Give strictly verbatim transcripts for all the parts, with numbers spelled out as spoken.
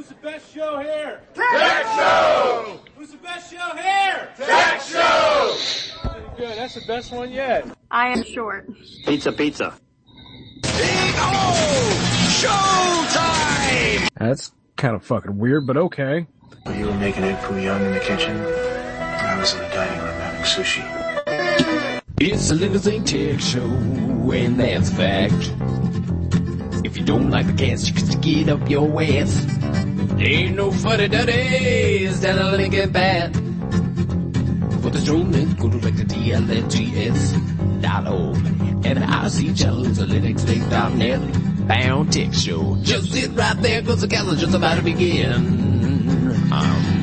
Who's the best show here? Tech Show! Who's the best show here? Tech Show! Good, that's the best one yet. I am short. Pizza, pizza. Big O! Showtime! That's kind of fucking weird, but okay. You were making egg foo young in the kitchen. I was in the dining room having sushi. It's a Linux Link Tech Show, and that's a fact. If you don't like the cast, you can stick it up your ass. There ain't no funny duddies down a Lincoln Path. For the show, let's go direct to T L N G S dot org. And the I C channel is a Linux Link dot net. Bound Tech Show. Just sit right there, cause the calendar's just about to begin. Um...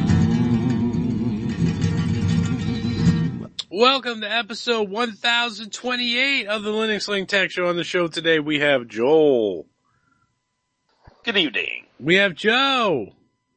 Welcome to episode one thousand twenty-eight of the Linux Link Tech Show. On the show today, we have Joel. Good evening. We have Joe.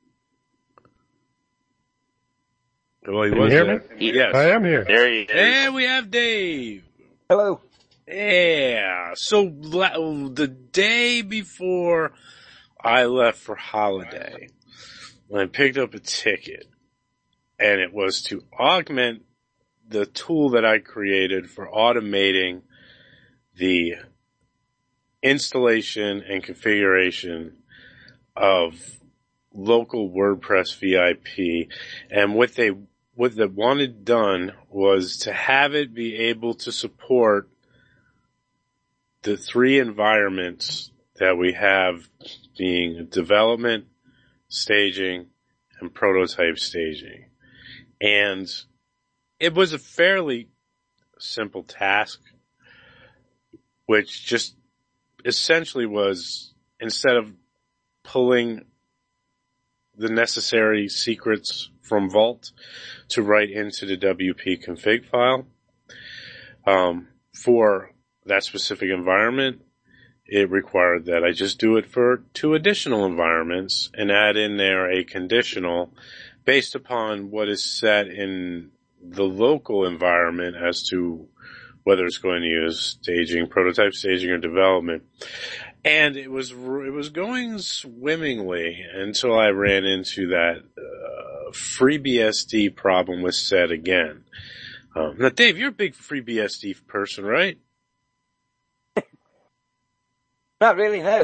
Well, he Can was you hear there. me? Yes. I am here. There he is. And we have Dave. Hello. Yeah. So la- the day before I left for holiday, I picked up a ticket, and it was to augment the tool that I created for automating the installation and configuration of local WordPress V I P. And what they, what they wanted done was to have it be able to support the three environments that we have, being development, staging, and prototype staging. And it was a fairly simple task, which just essentially was, instead of pulling the necessary secrets from Vault to write into the W P config file, um, for that specific environment, it required that I just do it for two additional environments and add in there a conditional based upon what is set in the local environment as to whether it's going to use staging, prototype staging, or development. And it was, it was going swimmingly until I ran into that, uh, FreeBSD problem with set again. Um, now Dave, you're a big FreeBSD person, right? Not really, no.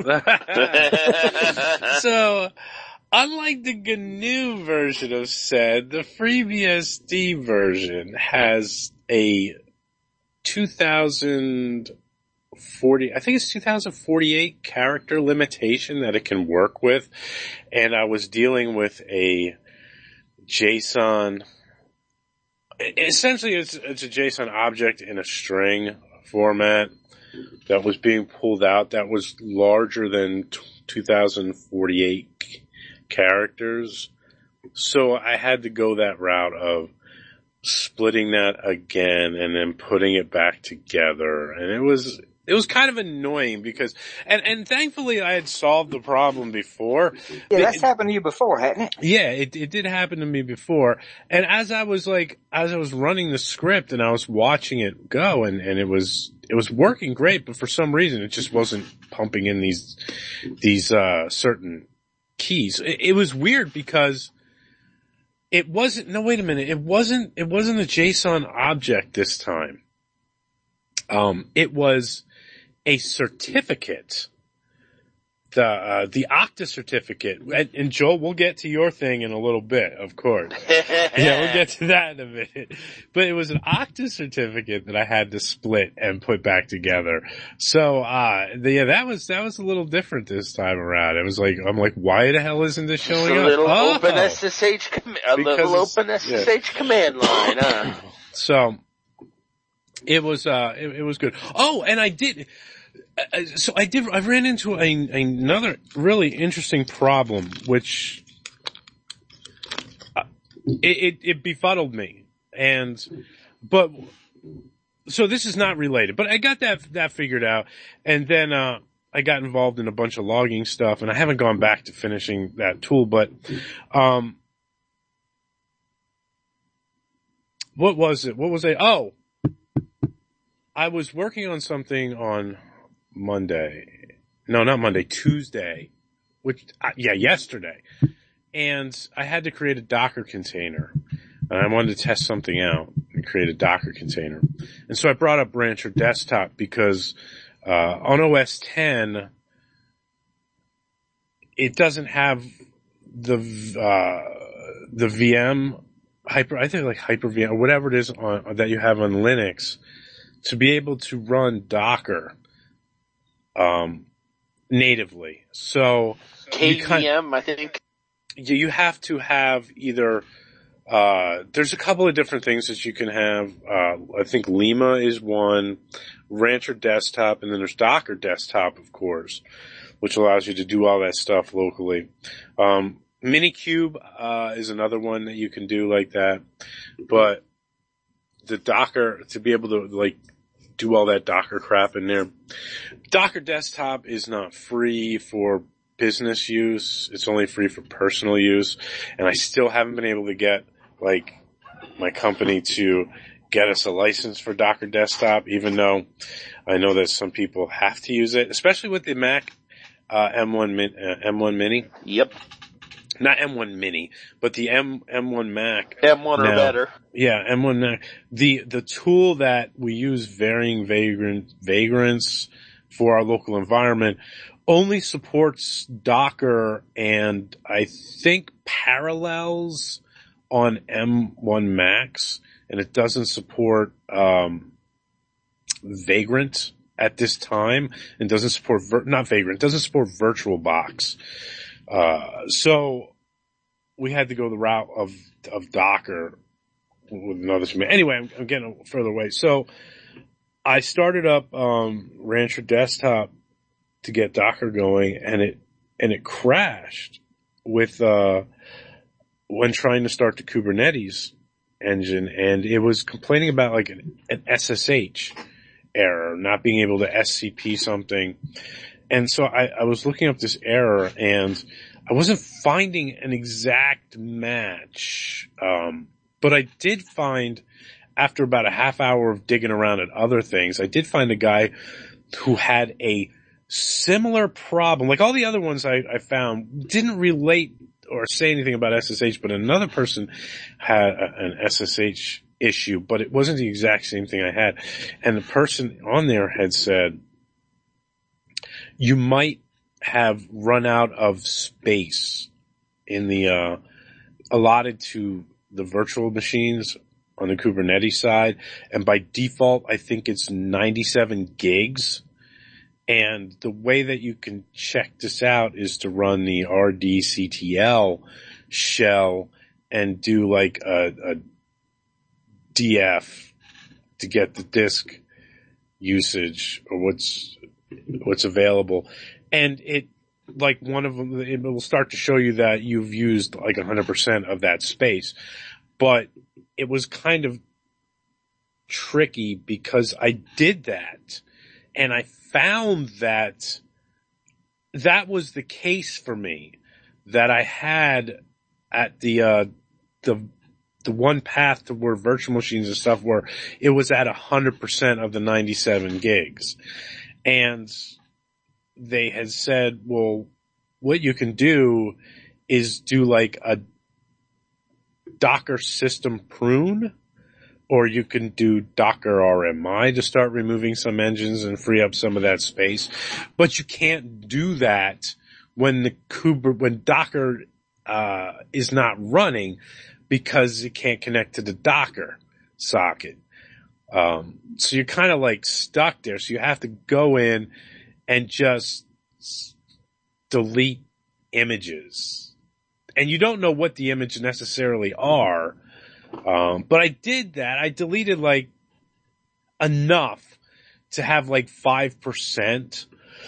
So, unlike the G N U version of S E D, the FreeBSD version has a two thousand forty, I think it's two thousand forty-eight character limitation that it can work with. And I was dealing with a JSON, essentially it's, it's a JSON object in a string format that was being pulled out that was larger than two thousand forty-eight characters. So I had to go that route of splitting that again and then putting it back together. And it was, it was kind of annoying because, and, and thankfully I had solved the problem before. Yeah, that's it, happened to you before, hasn't it? Yeah, it, it did happen to me before. And as I was like, as I was running the script and I was watching it go, and, and it was, it was working great, but for some reason it just wasn't pumping in these, these, uh, certain keys. It, it was weird because it wasn't, no, wait a minute. It wasn't, it wasn't a JSON object this time. Um, it was a certificate. The, uh, the Okta certificate. And, and Joel, we'll get to your thing in a little bit, of course. Yeah, we'll get to that in a minute. But it was an Okta certificate that I had to split and put back together. So, uh, the, yeah, that was, that was a little different this time around. It was like, I'm like, why the hell isn't this showing a up? little oh, open S S H, com- a little open S S H yeah. command line, huh? So, it was, uh, it, it was good. Oh, and I did, Uh, so I did, I ran into a, another really interesting problem, which, uh, it, it, it befuddled me. And, but, so this is not related, but I got that, that figured out. And then, uh, I got involved in a bunch of logging stuff and I haven't gone back to finishing that tool, but, um, what was it? What was I, oh, I was working on something on Monday. No, not Monday, Tuesday. which, uh, yeah, yesterday. And I had to create a Docker container. And I wanted to test something out and create a Docker container. And so I brought up Rancher Desktop because, uh, on O S ten, it doesn't have the, uh, the V M hyper, I think like Hyper-V M or whatever it is on, that you have on Linux to be able to run Docker, um, natively. So, K V M, I think. You have to have either, uh, there's a couple of different things that you can have. Uh, I think Lima is one, Rancher Desktop, and then there's Docker Desktop, of course, which allows you to do all that stuff locally. Um, Minikube, uh, is another one that you can do like that. But the Docker, to be able to, like, do all that Docker crap in there. Docker Desktop is not free for business use. It's only free for personal use. And I still haven't been able to get, like, my company to get us a license for Docker Desktop, even though I know that some people have to use it, especially with the Mac, uh, M one, min, uh, M one Mini. Yep. Not M one Mini, but the M, M1 Mac. M one now, or better. Yeah, M one Mac. The, the tool that we use, Varying Vagrant, Vagrants, for our local environment, only supports Docker and I think Parallels on M one Macs, and it doesn't support, um, Vagrant at this time, and doesn't support, vir- not Vagrant, doesn't support VirtualBox. Uh, so we had to go the route of, of Docker with another submit. Anyway, I'm, I'm getting further away. So I started up, um, Rancher Desktop to get Docker going, and it, and it crashed with, uh, when trying to start the Kubernetes engine, and it was complaining about like an, an S S H error, not being able to S C P something. And so I, I was looking up this error, and I wasn't finding an exact match. Um, but I did find, after about a half hour of digging around at other things, I did find a guy who had a similar problem. Like all the other ones I, I found didn't relate or say anything about S S H, but another person had a, an S S H issue, but it wasn't the exact same thing I had. And the person on there had said, you might have run out of space in the, uh, allotted to the virtual machines on the Kubernetes side. And by default, I think it's ninety-seven gigs. And the way that you can check this out is to run the R D C T L shell and do like a, a D F to get the disk usage or what's, what's available. And it, like one of them, it will start to show you that you've used like one hundred percent of that space. But it was kind of tricky because I did that and I found that that was the case for me, that I had at the, uh, the, the one path to where virtual machines and stuff were, it was at one hundred percent of the ninety-seven gigs. And they had said, well, what you can do is do like a Docker system prune, or you can do Docker R M I to start removing some engines and free up some of that space. But you can't do that when the Kuber, when Docker, uh, is not running because it can't connect to the Docker socket. Um, so you're kind of like stuck there. So you have to go in and just delete images. And you don't know what the images necessarily are. Um, but I did that. I deleted like enough to have like five percent.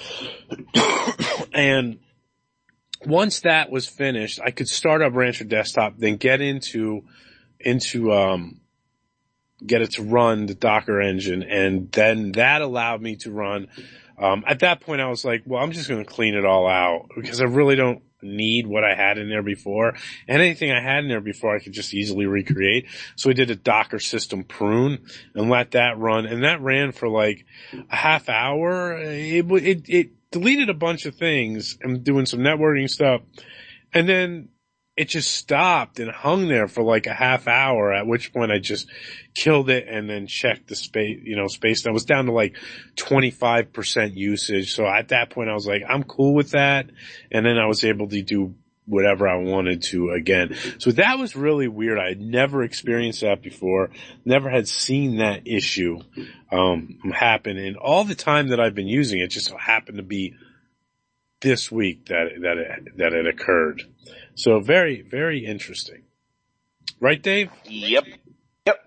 And once that was finished, I could start up Rancher Desktop, then get into, into, um, get it to run the Docker engine. And then that allowed me to run, um, at that point I was like, well, I'm just going to clean it all out because I really don't, need what I had in there before. And anything I had in there before I could just easily recreate. So I did a Docker system prune and let that run. And that ran for like a half hour. It, it, it deleted a bunch of things and doing some networking stuff. And then it just stopped and hung there for like a half hour, at which point I just killed it and then checked the space, you know, space. And I was down to like twenty-five percent usage. So at that point I was like, I'm cool with that. And then I was able to do whatever I wanted to again. So that was really weird. I had never experienced that before. Never had seen that issue, um, happen. And all the time that I've been using it just so happened to be this week that, that it, that it occurred. So very, very interesting. Right, Dave? Yep. Yep.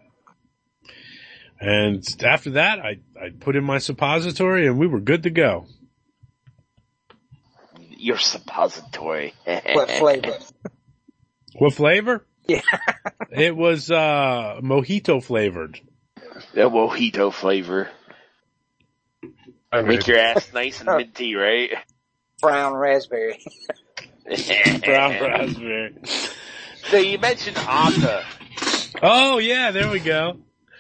And after that, I, I put in my suppository and we were good to go. Your suppository. What flavor? What flavor? Yeah. It was, uh, mojito flavored. The mojito flavor. I mean, Make your ass nice and minty, right? Brown raspberry. Brown raspberry. So you mentioned Okta. Oh yeah, there we go.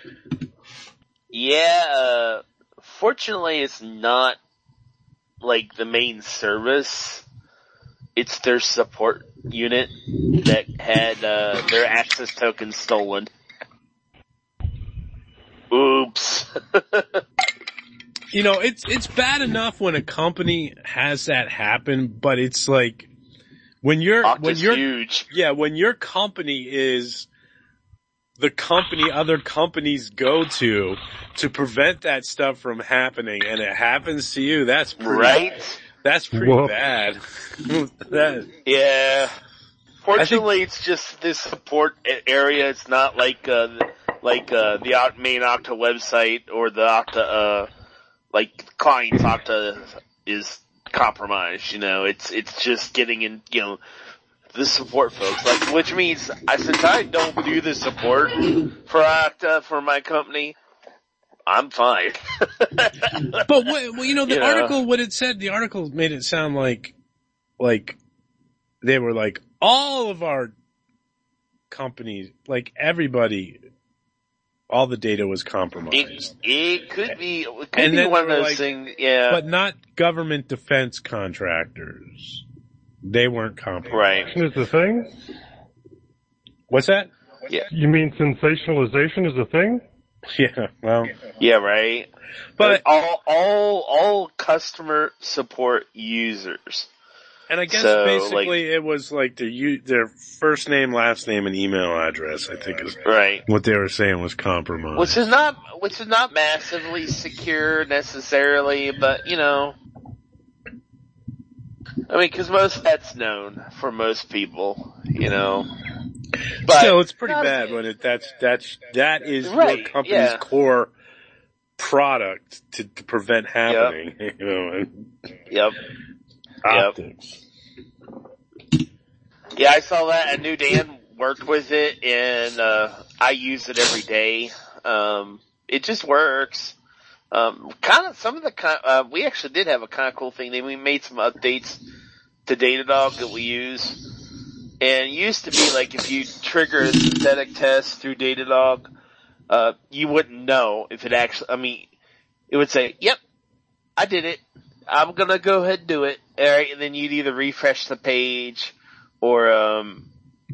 Yeah, uh, fortunately it's not like the main service. It's their support unit that had, uh, their access token stolen. Oops. You know, it's, it's bad enough when a company has that happen, but it's like, when you're, Okta's when you're, huge. yeah, when your company is the company other companies go to to prevent that stuff from happening and it happens to you, that's pretty, Right? that's pretty Whoop. bad. that, Yeah. Fortunately, think- it's just this support a- area. It's not like, uh, like, uh, the Oct- main Okta website or the Okta, uh, like, client's Okta is compromised, you know. It's, it's just getting in, you know, the support folks, like, which means, I since I don't do the support for Okta for my company, I'm fine. But what, well, you know, the You know. article, what it said, the article made it sound like, like, they were like, all of our companies, like everybody, all the data was compromised. It, it could be, it could And be then one of they were those like, things, yeah. But not government defense contractors. They weren't compromised. Right. is a thing? What's that? You mean sensationalization is a thing? Yeah, well, Yeah, right. but, all, all, all customer support users. and I guess so, basically like- it was like their, u- their first name, last name, and email address, I think is Right. what they were saying was compromised. Which is not, which is not massively secure necessarily, but you know. I mean, cause most that's known for most people, you know. But Still, it's pretty not- bad when it, that's, that's, that is Right, your company's yeah. core product to, to prevent happening, you know, and Yep. Yep. optics. Yeah, I saw that. I knew Dan worked with it, and uh I use it every day. Um, it just works. Um, kind of some of the kind. Uh, we actually did have a kind of cool thing. Then we made some updates to Datadog that we use, and it used to be like if you trigger a synthetic test through Datadog, uh, you wouldn't know if it actually. I mean, it would say, "Yep, I did it. I'm gonna go ahead and do it." All right, and then you'd either refresh the page or um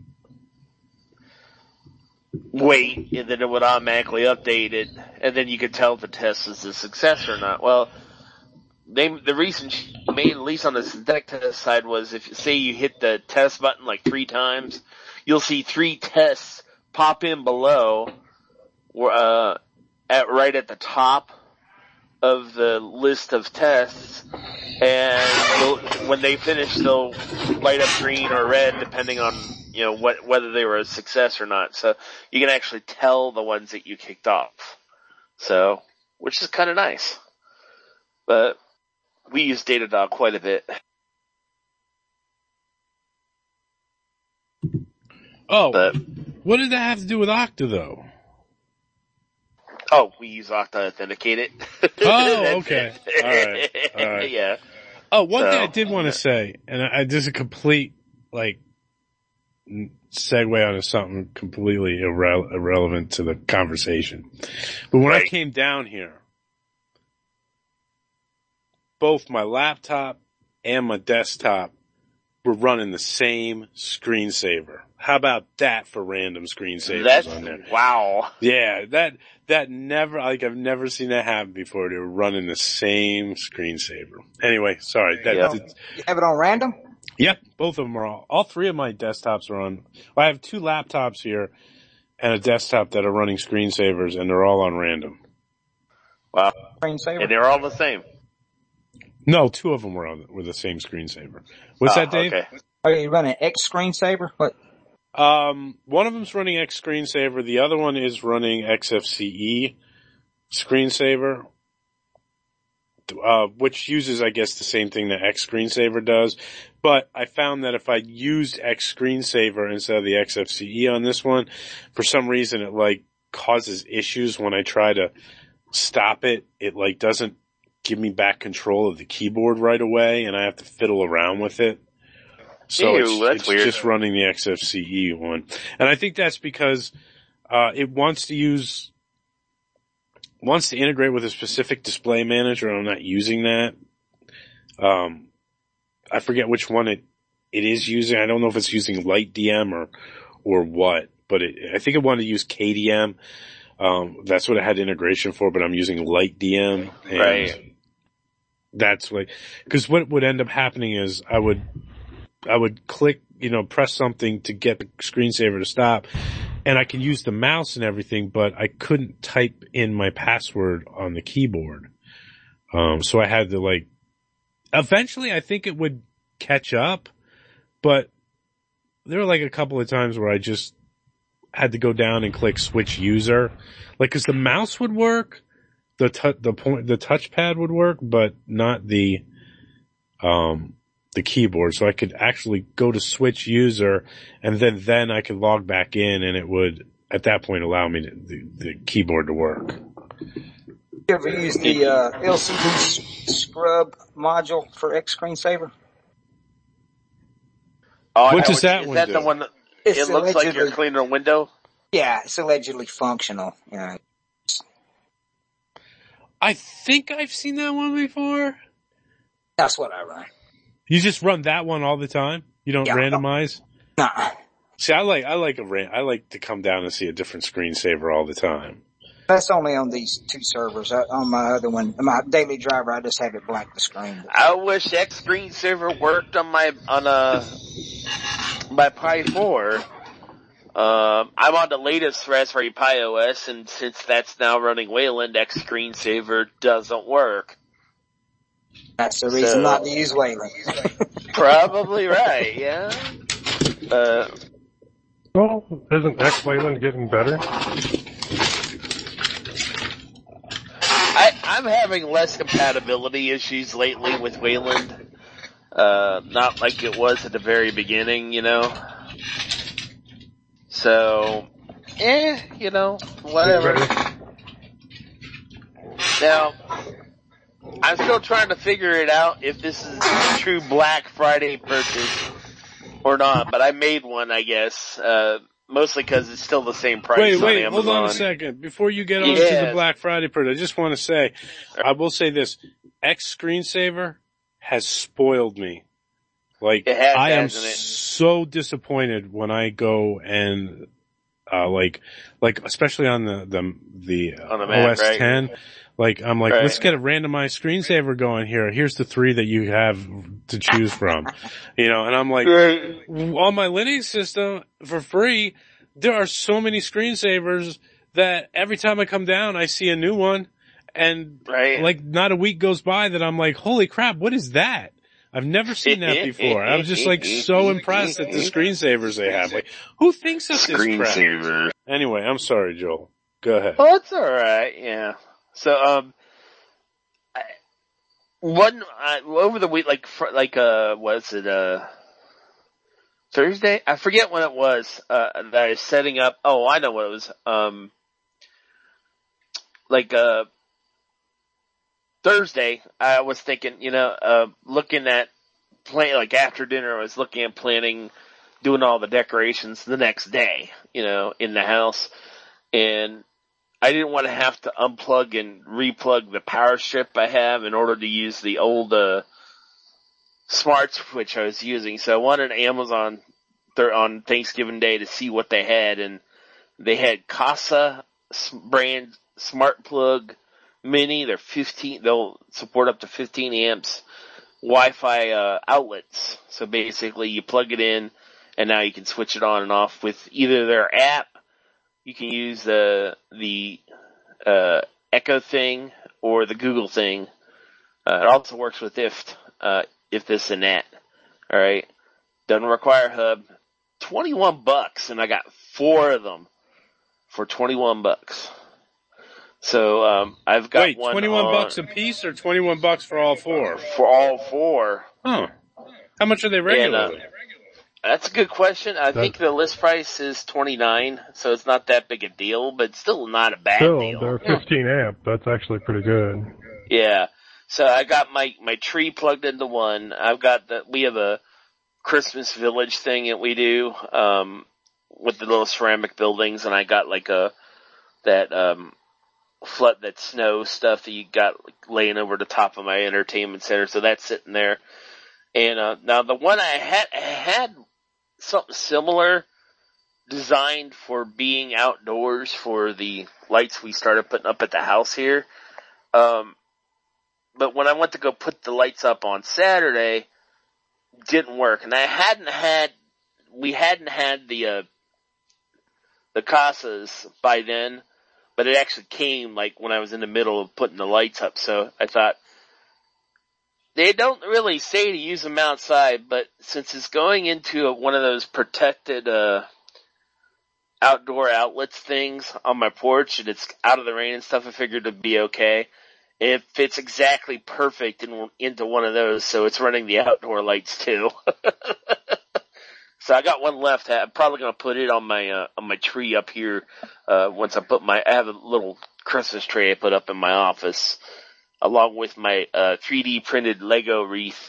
wait, and then it would automatically update it, and then you could tell if the test is a success or not. Well, they, the reason she made, at least on the synthetic test side, was if, say you hit the test button like three times, you'll see three tests pop in below, uh, at, right at the top of the list of tests, and you'll, when they finish, they'll light up green or red depending on, you know, what, whether they were a success or not. So you can actually tell the ones that you kicked off. So, which is kind of nice. But we use Datadog quite a bit. Oh, But, what did that have to do with Okta though? oh, we use Okta to authenticate it. Oh, That's okay. it. All right. All right. Yeah. Oh, one So- thing I did want to say, and I, I this is a complete like n- segue onto something completely irre- irrelevant to the conversation. But when I Right. came down here, both my laptop and my desktop were running the same screensaver. How about that for random screensavers That's on there? wow. Yeah, that that never like I've never seen that happen before. They were running the same screensaver. Anyway, sorry. That, Yeah. that- You have it on random? yep, both of them are all. All three of my desktops are on. Well, I have two laptops here and a desktop that are running screensavers, and they're all on random. Wow. Screensaver? And they're all the same. No, two of them were on were the same screensaver. What's Oh, that, Dave? Okay. Are you running X screensaver? What? Um, one of them's running X screensaver. The other one is running X F C E screensaver, uh, which uses, I guess, the same thing that X screensaver does. But I found that if I used X screensaver instead of the X F C E on this one, for some reason it like causes issues when I try to stop it. It like doesn't give me back control of the keyboard right away, and I have to fiddle around with it. So Ew, it's, that's it's weird. just running the X F C E one. And I think that's because, uh, it wants to use, wants to integrate with a specific display manager, and I'm not using that. Um, I forget which one it, it is using. I don't know if it's using Light D M or, or what, but it, I think it wanted to use K D M. Um, that's what it had integration for, but I'm using Light D M. And Right. that's like, cause what would end up happening is I would, I would click, you know, press something to get the screensaver to stop, and I can use the mouse and everything, but I couldn't type in my password on the keyboard. Um, so I had to like, eventually I think it would catch up, but there were like a couple of times where I just had to go down and click switch user, like, cause the mouse would work, the tu- the point, the touchpad would work, but not the, um, the keyboard. So I could actually go to switch user, and then, then I could log back in, and it would, at that point, allow me to, the, the keyboard to work. You ever use the uh, L C D s- scrub module for X screensaver? Oh, What I does would- that is one that do? the one that It's it looks like you're allegedly- cleaning a window? Yeah, it's allegedly functional. You know, I think I've seen that one before. that's what I run. You just run that one all the time? You don't Yeah. randomize? Nah, See, I like, I like a ran, I like to come down and see a different screensaver all the time. that's only on these two servers. Uh, on my other one, my daily driver, I just have it black the screen. I wish X screensaver worked on my on a my Pi four. Um, I'm on the latest Raspberry Pi O S, and since that's now running Wayland, X screensaver doesn't work. That's the reason So- not to use Wayland. Probably right, yeah. Uh, Well, isn't X Wayland getting better? I, I'm having less compatibility issues lately with Wayland. Uh, not like it was at the very beginning, you know. So, eh, you know, whatever. Better. Now, I'm still trying to figure it out if this is a true Black Friday purchase or not, but I made one, I guess, uh, mostly because it's still the same price Wait, on wait, Amazon. hold on a second. Before you get on to Yes. the Black Friday part, I just want to say, I will say this, X screensaver has spoiled me. Like, It has, I am hasn't it? so disappointed when I go and, uh, like, like, especially on the, the, the On the Mac, O S right? ten, like, I'm like, Right. let's get a randomized screensaver going here. Here's the three that you have to choose from. You know, and I'm like, on my Linux system for free, there are so many screensavers that every time I come down, I see a new one, and Right. like not a week goes by that I'm like, holy crap, what is that? I've never seen that before. I was just like so impressed at the screensavers they have. Like, who thinks of this crap? Screensaver. Anyway, I'm sorry, Joel. Go ahead. Well, it's alright, yeah. So, um, I, one, uh, over the week, like, fr- like, uh, was it, uh, Thursday? I forget when it was, uh, that I was setting up, oh, I know what it was, um, like, uh, Thursday, I was thinking, you know, uh, looking at plan like after dinner, I was looking at planning, doing all the decorations the next day, you know, in the house, and I didn't want to have to unplug and replug the power strip I have in order to use the old uh, smart switch I was using. So I went on Amazon th- on Thanksgiving Day to see what they had, and they had Casa brand smart plug mini. They're fifteen. They'll support up to fifteen amps. Wi-Fi uh, outlets. So basically, you plug it in, and now you can switch it on and off with either their app. You can use the the uh, Echo thing or the Google thing. Uh, it also works with I F T, uh, if this and that. All right, doesn't require hub. Twenty-one bucks, and I got four of them for twenty-one bucks. So um, I've got Wait, one twenty-one on, bucks a piece or twenty-one bucks for all four? for all four. Oh, how much are they regularly? And, uh, that's a good question. I think the list price is twenty-nine, so it's not that big a deal, but still not a bad Still, deal. they're fifteen amp. That's actually pretty good. Yeah. So I got my, my tree plugged into one. I've got the, we have a Christmas village thing that we do, um, with the little ceramic buildings, and I got like a, that, um, flood, that snow stuff that you got like, laying over the top of my entertainment center, so that's sitting there. And, uh, now the one I had, I had something similar designed for being outdoors for the lights we started putting up at the house here. Um, but when I went to go put the lights up on Saturday, didn't work. And I hadn't had, we hadn't had the, uh, the Casas by then, but it actually came like when I was in the middle of putting the lights up. So I thought, they don't really say to use them outside, but since it's going into a, one of those protected, uh, outdoor outlets things on my porch and it's out of the rain and stuff, I figured it'd be okay. It fits exactly perfect in, into one of those, so it's running the outdoor lights too. So I got one left. I'm probably gonna put it on my, uh, on my tree up here, uh, once I put my, I have a little Christmas tree I put up in my office, along with my, uh, three D printed Lego wreath.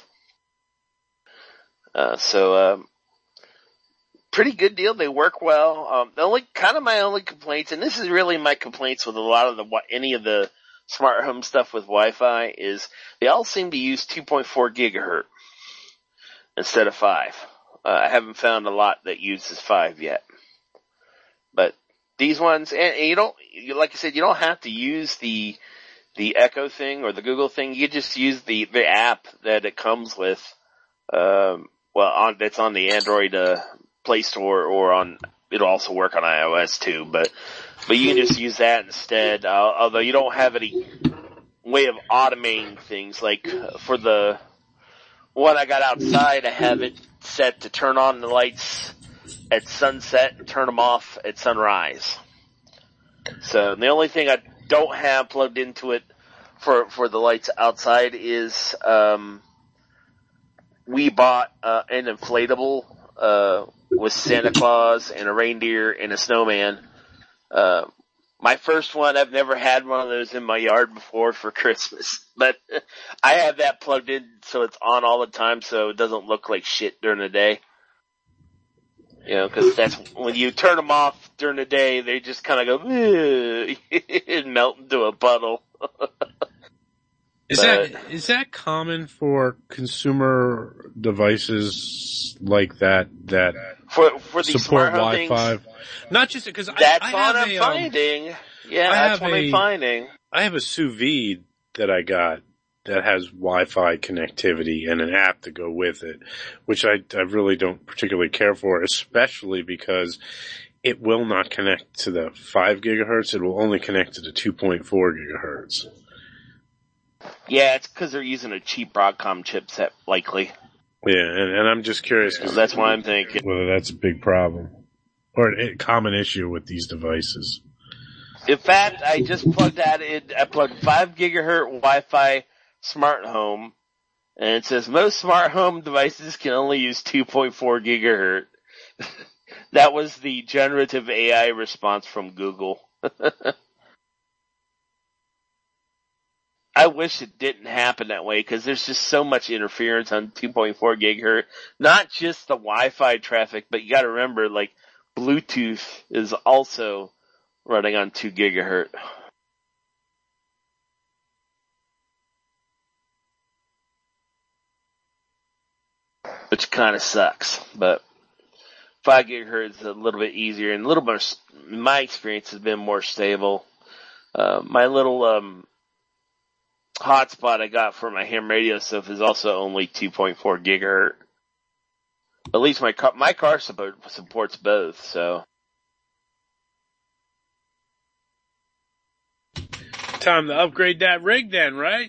Uh, so, um, pretty good deal. They work well. Um, the only, kind of my only complaints, and this is really my complaints with a lot of the, any of the smart home stuff with Wi-Fi, is they all seem to use two point four gigahertz instead of five. Uh, I haven't found a lot that uses five yet. But these ones, and, and you don't, you, like I said, you don't have to use the, the Echo thing or the Google thing. You just use the, the app that it comes with, um, well, on, that's on the Android, uh, Play Store, or on, it'll also work on iOS too, but, but you can just use that instead, uh, although you don't have any way of automating things, like for the one I got outside, I have it set to turn on the lights at sunset and turn them off at sunrise. So the only thing I don't have plugged into it for, for the lights outside is, um, we bought, uh, an inflatable, uh, with Santa Claus and a reindeer and a snowman. Uh, my first one, I've never had one of those in my yard before for Christmas, but I have that plugged in so it's on all the time so it doesn't look like shit during the day. You know, cause that's, when you turn them off during the day, they just kind of go, and melt into a puddle. Is But, that is that common for consumer devices like that that for, for these support smart home Wi-Fi? things, Not just because I, that's I what have I'm a, um, finding. Yeah, I that's have what I'm a- finding. I have a sous vide that I got that has Wi-Fi connectivity and an app to go with it, which I, I really don't particularly care for, especially because it will not connect to the five gigahertz. It will only connect to the two point four gigahertz. Yeah, it's because they're using a cheap Broadcom chipset, likely. Yeah, and, and I'm just curious So because that's what I'm thinking. whether that's a big problem or a common issue with these devices. In fact, I just plugged that in. I plugged five gigahertz Wi-Fi smart home, and it says most smart home devices can only use two point four gigahertz. That was the generative A I response from Google. I wish it didn't happen that way because there's just so much interference on two point four gigahertz. Not just the Wi-Fi traffic, but you got to remember, like Bluetooth is also running on two gigahertz. Which kind of sucks, but five gigahertz is a little bit easier and a little more, in my experience, has been more stable. Uh, my little, um, hotspot I got for my ham radio stuff is also only two point four gigahertz. At least my car, my car support, supports both, so. Time to upgrade that rig then, right?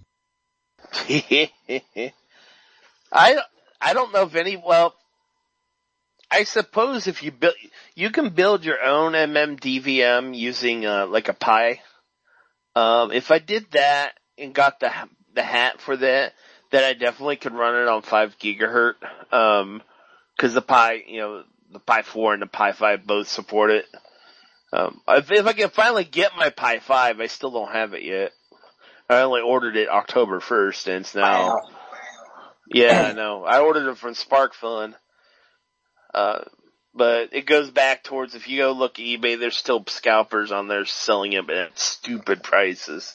I, I don't know if any, well, I suppose if you build, you can build your own M M D V M using, uh, like a Pi. Um, if I did that and got the, the hat for that, then I definitely could run it on five gigahertz. Um, cause the Pi, you know, the Pi four and the Pi five both support it. Um, if, if I can finally get my Pi five, I still don't have it yet. I only ordered it October first and it's now, Wow. yeah, I know. I ordered it from SparkFun. Uh, but it goes back towards, if you go look at eBay, there's still scalpers on there selling it at stupid prices.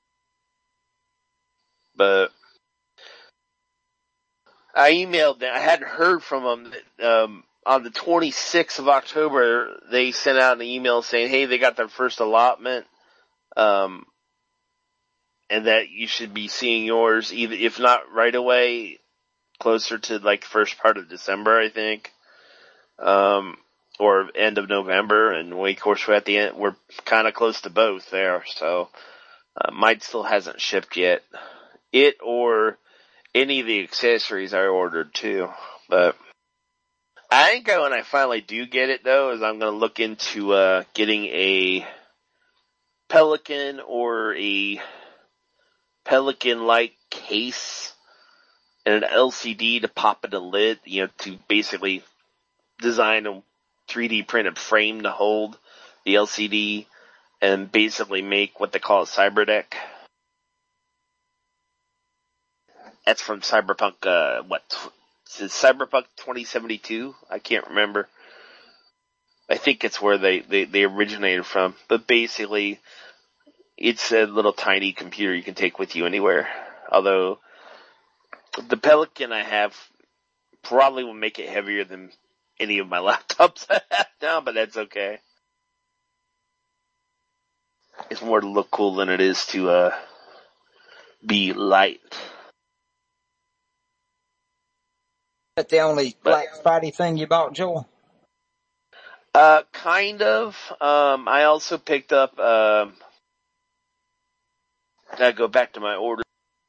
But I emailed them. I hadn't heard from them. Um, on the twenty-sixth of October, they sent out an email saying, hey, they got their first allotment, um, and that you should be seeing yours, either, if not right away, closer to like first part of December, I think. Um, or end of November, and we, of course, we're at the end, we're kind of close to both there, so, uh, mine still hasn't shipped yet. It or any of the accessories I ordered too, but I think when I finally do get it though, is I'm gonna look into, uh, getting a Pelican or a Pelican-like case and an L C D to pop in the lid, you know, to basically design a three D printed frame to hold the L C D and basically make what they call a cyberdeck. That's from Cyberpunk, uh, what, is it Cyberpunk twenty seventy-two? I can't remember. I think it's where they, they, they originated from. But basically, it's a little tiny computer you can take with you anywhere. Although, the Pelican I have probably will make it heavier than any of my laptops I have now, but that's okay. It's more to look cool than it is to, uh, be light. That the only But- Black Friday thing you bought, Joel? Uh, kind of. Um, I also picked up, um, gotta go back to my order.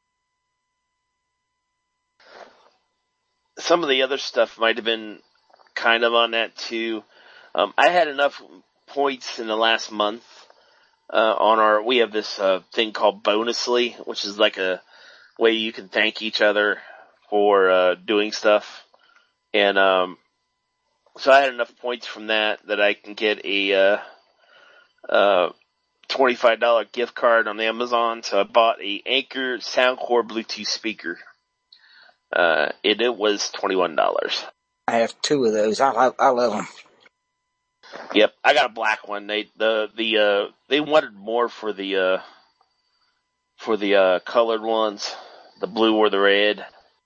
Some of the other stuff might have been kind of on that too. Um, I had enough points in the last month, uh, on our, we have this, uh, thing called Bonusly, which is like a way you can thank each other for, uh, doing stuff. And, um, so I had enough points from that that I can get a, uh, uh, twenty-five dollars gift card on Amazon. So I bought a Anker Soundcore Bluetooth speaker. Uh, it, it was twenty-one dollars. I have two of those. I love, I love them. Yep, I got a black one. They, the, the, uh, they wanted more for the, uh, for the, uh, colored ones, the blue or the red.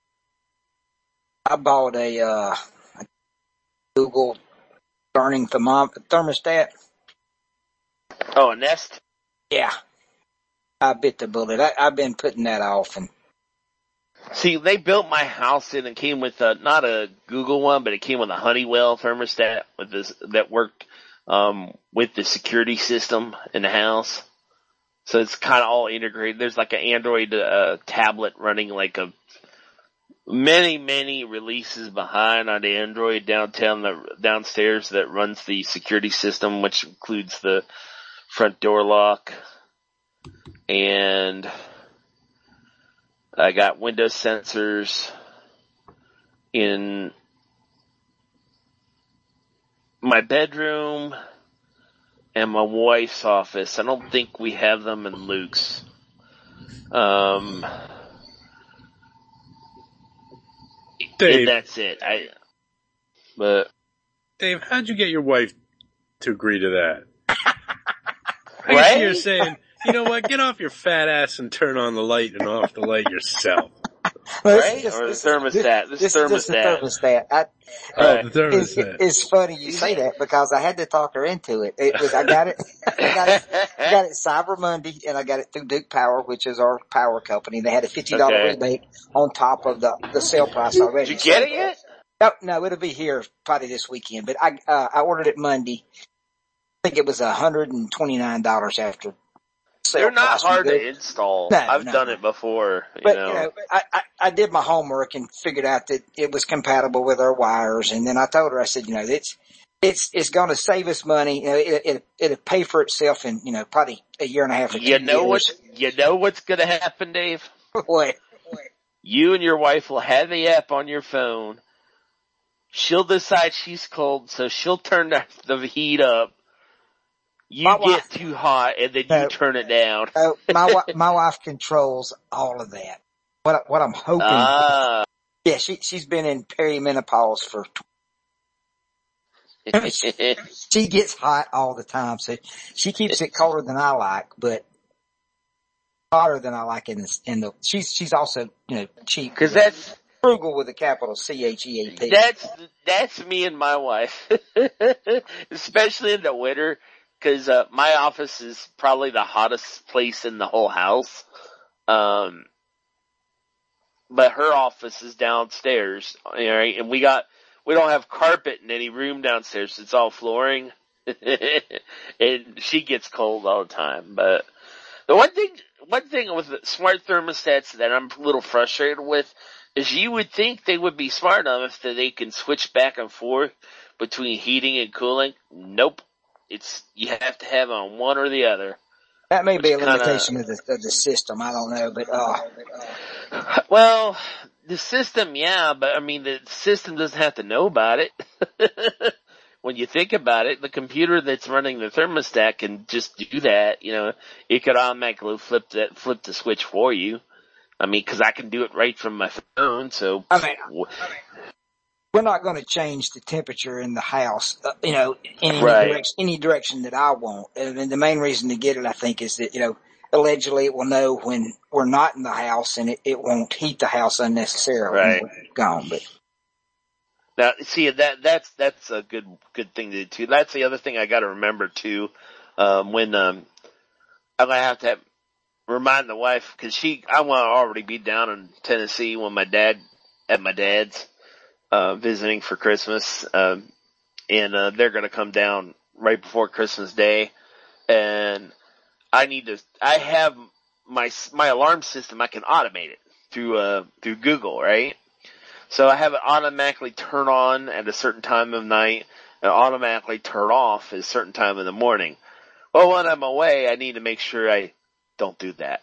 I bought a, uh, a Google burning thermom- thermostat. Oh, a Nest? Yeah. I bit the bullet. I, I've been putting that off, and See, they built my house in and came with a, not a Google one, but it came with a Honeywell thermostat with this, that worked, um, with the security system in the house. So it's kind of all integrated. There's like an Android, uh, tablet running like a, many, many releases behind on the Android downtown, the, downstairs that runs the security system, which includes the front door lock. And I got window sensors in my bedroom and my wife's office. I don't think we have them in Luke's. Um, Dave, and that's it. I, but Dave, how'd you get your wife to agree to that? I Right? guess you're saying, you know what, get off your fat ass and turn on the light and off the light yourself. Well, Right? Or the thermostat. This This is just the thermostat. thermostat. I, Right. Oh, the It's, thermostat. it's funny you say that because I had to talk her into it. It was I got it, I got it, I got it Cyber Monday, and I got it through Duke Power, which is our power company. They had a fifty dollar Okay. rebate on top of the the sale price already. Did you get it yet? No, no, it'll be here probably this weekend. But I uh, I ordered it Monday. I think it was a hundred and twenty nine dollars after. Sale They're not price. hard Good. to install. No, I've no. done it before. You But, know. you know, I, I, I did my homework and figured out that it was compatible with our wires. And then I told her, I said, you know, it's, it's, it's going to save us money. You know, it, it, it'll pay for itself in, you know, probably a year and a half or two You know years. what? You know what's gonna happen, Dave? What? You and your wife will have the app on your phone. She'll decide she's cold, so she'll turn the, the heat up. You My get wife- too hot, and then No. you turn it down. Oh, my, wi- my wife controls all of that. What, what I'm hoping. Ah. yeah, she, she's been in perimenopause for, she gets hot all the time. So she keeps it colder than I like, but hotter than I like in the, in the, she's, she's also, you know, cheap. Cause that's, frugal with a capital C H E A P. that's, that's me and my wife. Especially in the winter, cause, uh, my office is probably the hottest place in the whole house. Um, but her office is downstairs, all right, and we got, we don't have carpet in any room downstairs. It's all flooring. And she gets cold all the time. But the one thing, one thing with the smart thermostats that I'm a little frustrated with is you would think they would be smart enough that they can switch back and forth between heating and cooling. Nope. It's, you have to have on one or the other. That may be a Which kinda- limitation of the, of the system. I don't know, but, uh, Well, the system, yeah, but I mean, the system doesn't have to know about it. When you think about it, the computer that's running the thermostat can just do that. You know, it could automatically flip that, flip the switch for you. I mean, cause I can do it right from my phone, so. I mean, we're not going to change the temperature in the house, uh, you know, in any Right. direction, any direction that I want. And the main reason to get it, I think, is that, you know, allegedly it will know when we're not in the house and it, it won't heat the house unnecessarily Right. when we're gone. But Now, see, that, that's, that's a good, good thing to do too. That's the other thing I gotta remember too, um, when, um, I'm gonna have to have, remind the wife, cause she, I want to already be down in Tennessee when my dad, at my dad's, uh, visiting for Christmas, um, and, uh, they're gonna come down right before Christmas Day, and I need to, I have my, my alarm system, I can automate it through, uh, through Google, right? So I have it automatically turn on at a certain time of night and automatically turn off at a certain time in the morning. Well, when I'm away, I need to make sure I don't do that.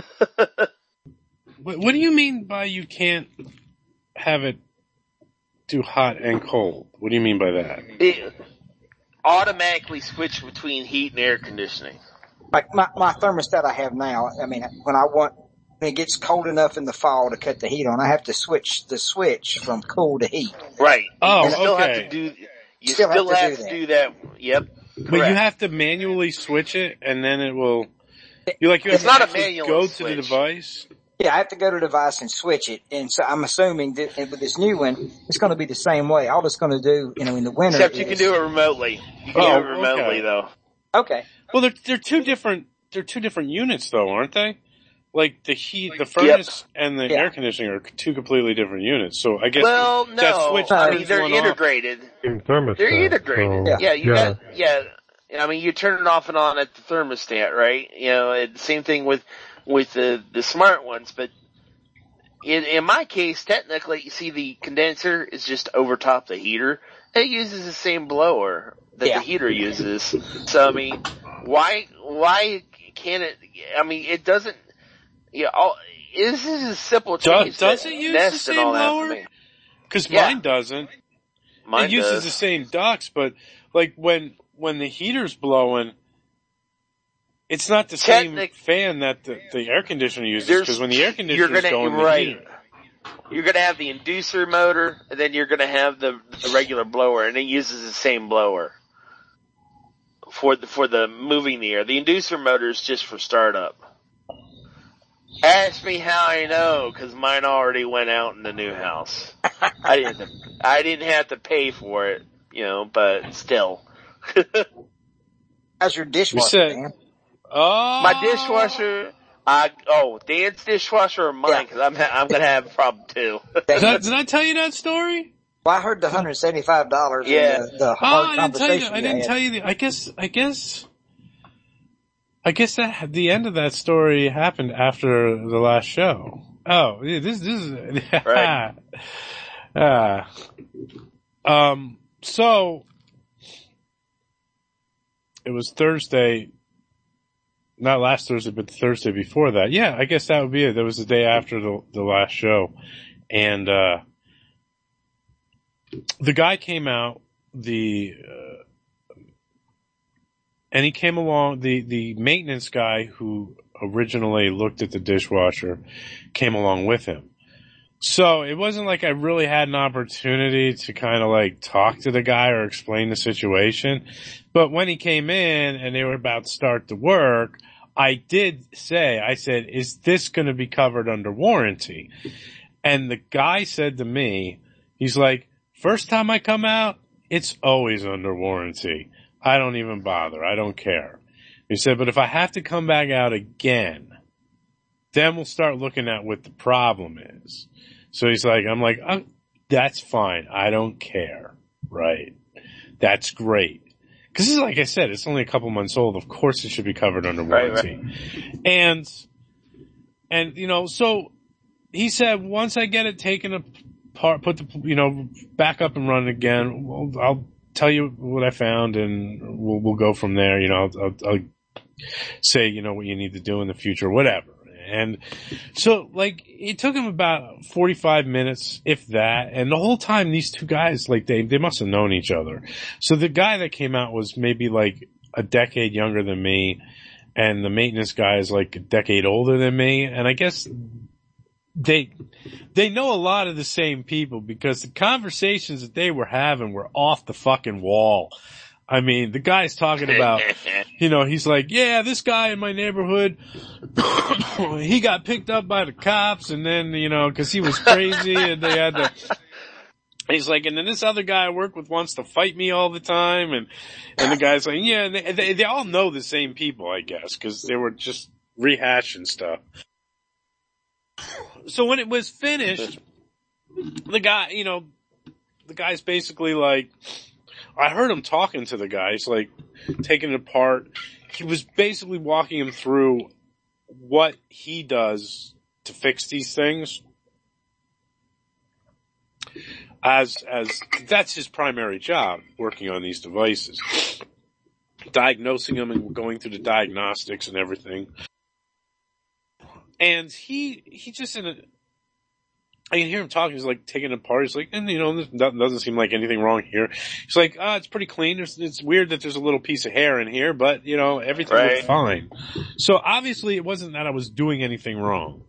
What, what do you mean by you can't have it do hot and cold? What do you mean by that? It automatically switch between heat and air conditioning. like my, my thermostat I have now, I mean, when I want, when it gets cold enough in the fall to cut the heat on, I have to switch the switch from cool to heat. Right. Oh, you still okay. have to do, you Still still, have to have do to do that. Yep. But Correct. you have to manually switch it, and then it will. You like you have It's to not a actually manual go to the switch. device. Yeah, I have to go to the device and switch it. And so I'm assuming that with this new one, it's going to be the same way. All it's going to do, you know, in the winter Except you is- can do it remotely. You can Oh, do it remotely okay. though. Okay. Well, they're they're two different they're two different units though, aren't they? Like the heat, the furnace, and the Yeah. air conditioning are two completely different units. So I guess Well, that no. switch I turns mean, they're one off. integrated. In thermostat. They're integrated. So, Yeah, you yeah. got, yeah. I mean, you turn it off and on at the thermostat, right? You know, it, same thing with, with the, the smart ones, but in, in my case, technically, you see the condenser is just over top the heater. It uses the same blower that Yeah. the heater uses. So, I mean, why, why can't it, I mean, it doesn't, yeah, all, this is a simple Do- change. does that it use Nest the and all same that blower? for me. Because Yeah. mine doesn't. Mine it uses does. the same ducts, but like when when the heater's blowing, it's not the same Technic- fan that the, the air conditioner uses, There's- because when the air you're conditioner is gonna- going, the right. heater. You're gonna have the inducer motor, and then you're gonna have the, the regular blower, and it uses the same blower for the, for the moving the air. The inducer motor is just for startup. Ask me how I know, cause mine already went out in the new house. I didn't, have to, I didn't have to pay for it, you know, but still. How's your dishwasher, said- Dan? Oh, My dishwasher, I, oh, Dan's dishwasher or mine, Yeah. cause I'm, I'm gonna have a problem too. Did I, did I tell you that story? Well, I heard the one hundred seventy-five dollars Yeah. and the, the Oh, hard I didn't tell you. conversation I didn't had. tell you. The, I guess. I guess. I guess that the end of that story happened after the last show. Oh, yeah, this this is Right. Ah. um. So it was Thursday, not last Thursday, but the Thursday before that. Yeah, I guess that would be it. That was the day after the the last show, and uh the guy came out. The uh, and he came along. The the maintenance guy who originally looked at the dishwasher came along with him. So it wasn't like I really had an opportunity to kind of like talk to the guy or explain the situation. But when he came in and they were about to start the work, I did say, I said, is this going to be covered under warranty? And the guy said to me, he's like, first time I come out, it's always under warranty. I don't even bother. I don't care. He said, but if I have to come back out again, then we'll start looking at what the problem is. So he's like, I'm like, oh, that's fine. I don't care. Right. That's great. Cause this is, like I said, it's only a couple months old. Of course it should be covered under warranty. Right, right. And, and, you know, so he said, once I get it taken apart, put the, you know, back up and running again, well, I'll tell you what I found and we'll, we'll go from there. You know, I'll, I'll, I'll say, you know, what you need to do in the future, whatever. And so, like, it took him about forty-five minutes, if that. And the whole time, these two guys, like, they, they must have known each other. So the guy that came out was maybe like a decade younger than me. And the maintenance guy is like a decade older than me. And I guess they, they know a lot of the same people because the conversations that they were having were off the fucking wall. I mean, the guy's talking about, you know, he's like, yeah, this guy in my neighborhood, he got picked up by the cops and then, you know, cause he was crazy and they had to, he's like, and then this other guy I work with wants to fight me all the time. And, and the guy's like, yeah, and they, they, they all know the same people, I guess, cause they were just rehashing stuff. So when it was finished, the guy, you know, the guy's basically like, I heard him talking to the guy. He's like taking it apart. He was basically walking him through what he does to fix these things. As, as, that's his primary job, working on these devices. Diagnosing them and going through the diagnostics and everything. And he, he just in a, I can hear him talking. He's like taking it apart. He's like, and you know, there doesn't seem like anything wrong here. He's like, ah, oh, it's pretty clean. There's, it's weird that there's a little piece of hair in here, but you know, everything Right. looks fine. So obviously it wasn't that I was doing anything wrong.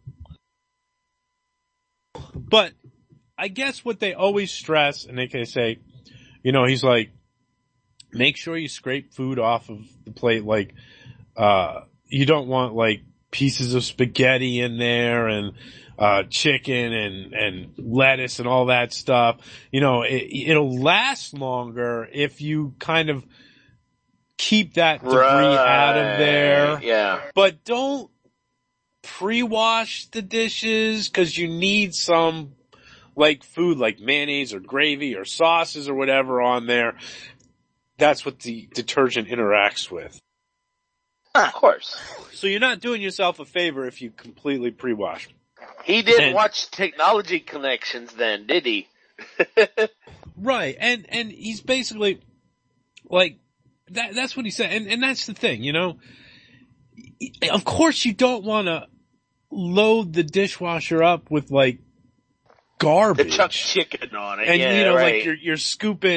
But I guess what they always stress, and they can say, you know, he's like, make sure you scrape food off of the plate. Like, uh, you don't want like pieces of spaghetti in there and, uh, chicken and, and lettuce and all that stuff. You know, it, it'll last longer if you kind of keep that debris Right. out of there. Yeah. But don't pre-wash the dishes because you need some like food like mayonnaise or gravy or sauces or whatever on there. That's what the detergent interacts with. Of course. So you're not doing yourself a favor if you completely pre-wash. He didn't And- watch Technology Connections then, did he? Right. And, and he's basically like, that, that's what he said. And, and that's the thing, you know, of course you don't want to load the dishwasher up with like The garbage. chuck chicken on it. And yeah, you know, right. like you're, you're scooping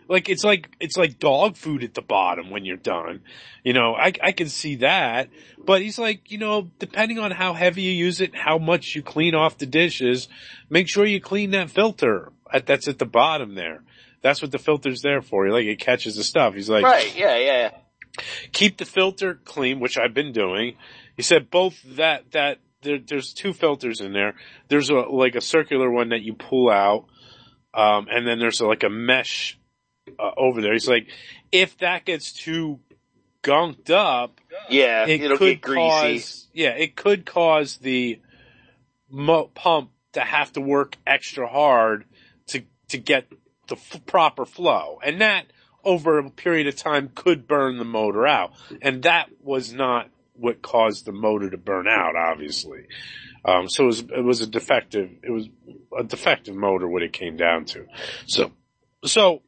like it's like it's like dog food at the bottom when you're done. You know, I I can see that. But he's like, you know, depending on how heavy you use it, how much you clean off the dishes, make sure you clean that filter at, that's at the bottom there. That's what the filter's there for. He like it catches the stuff. He's like, right, yeah, yeah. Keep the filter clean, which I've been doing. He said both that that there, there's two filters in there. There's a like a circular one that you pull out, um, and then there's a, like a mesh uh, over there. He's like, if that gets too gunked up, yeah, it it'll could get greasy. Cause, yeah, it could cause the mo- pump to have to work extra hard to to get the f- proper flow, and that over a period of time could burn the motor out. And that was not what caused the motor to burn out, obviously. Um, so it was, it was a defective, it was a defective motor what it came down to. So, so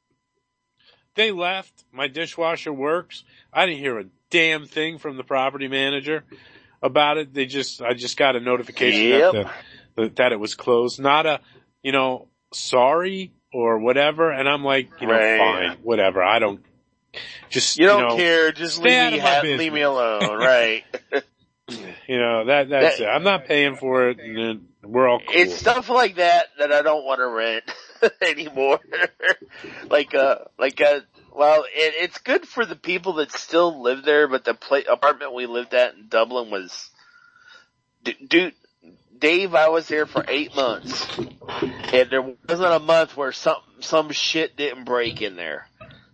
they left. My dishwasher works. I didn't hear a damn thing from the property manager about it. They just, I just got a notification Yep. that, the, that it was closed. Not a, you know, sorry, or whatever, and I'm like, you know, right. fine, whatever. I don't just you don't you know, care. Just stay out leave me, of my ha- business. leave me alone, right? You know that that's That- it. I'm not paying for it, and then we're all cool. It's stuff like that that I don't want to rent anymore. like uh, like uh, well, it, it's good for the people that still live there, but the pla- apartment we lived at in Dublin was, d- dude. Dave, I was there for eight months, and there wasn't a month where some some shit didn't break in there.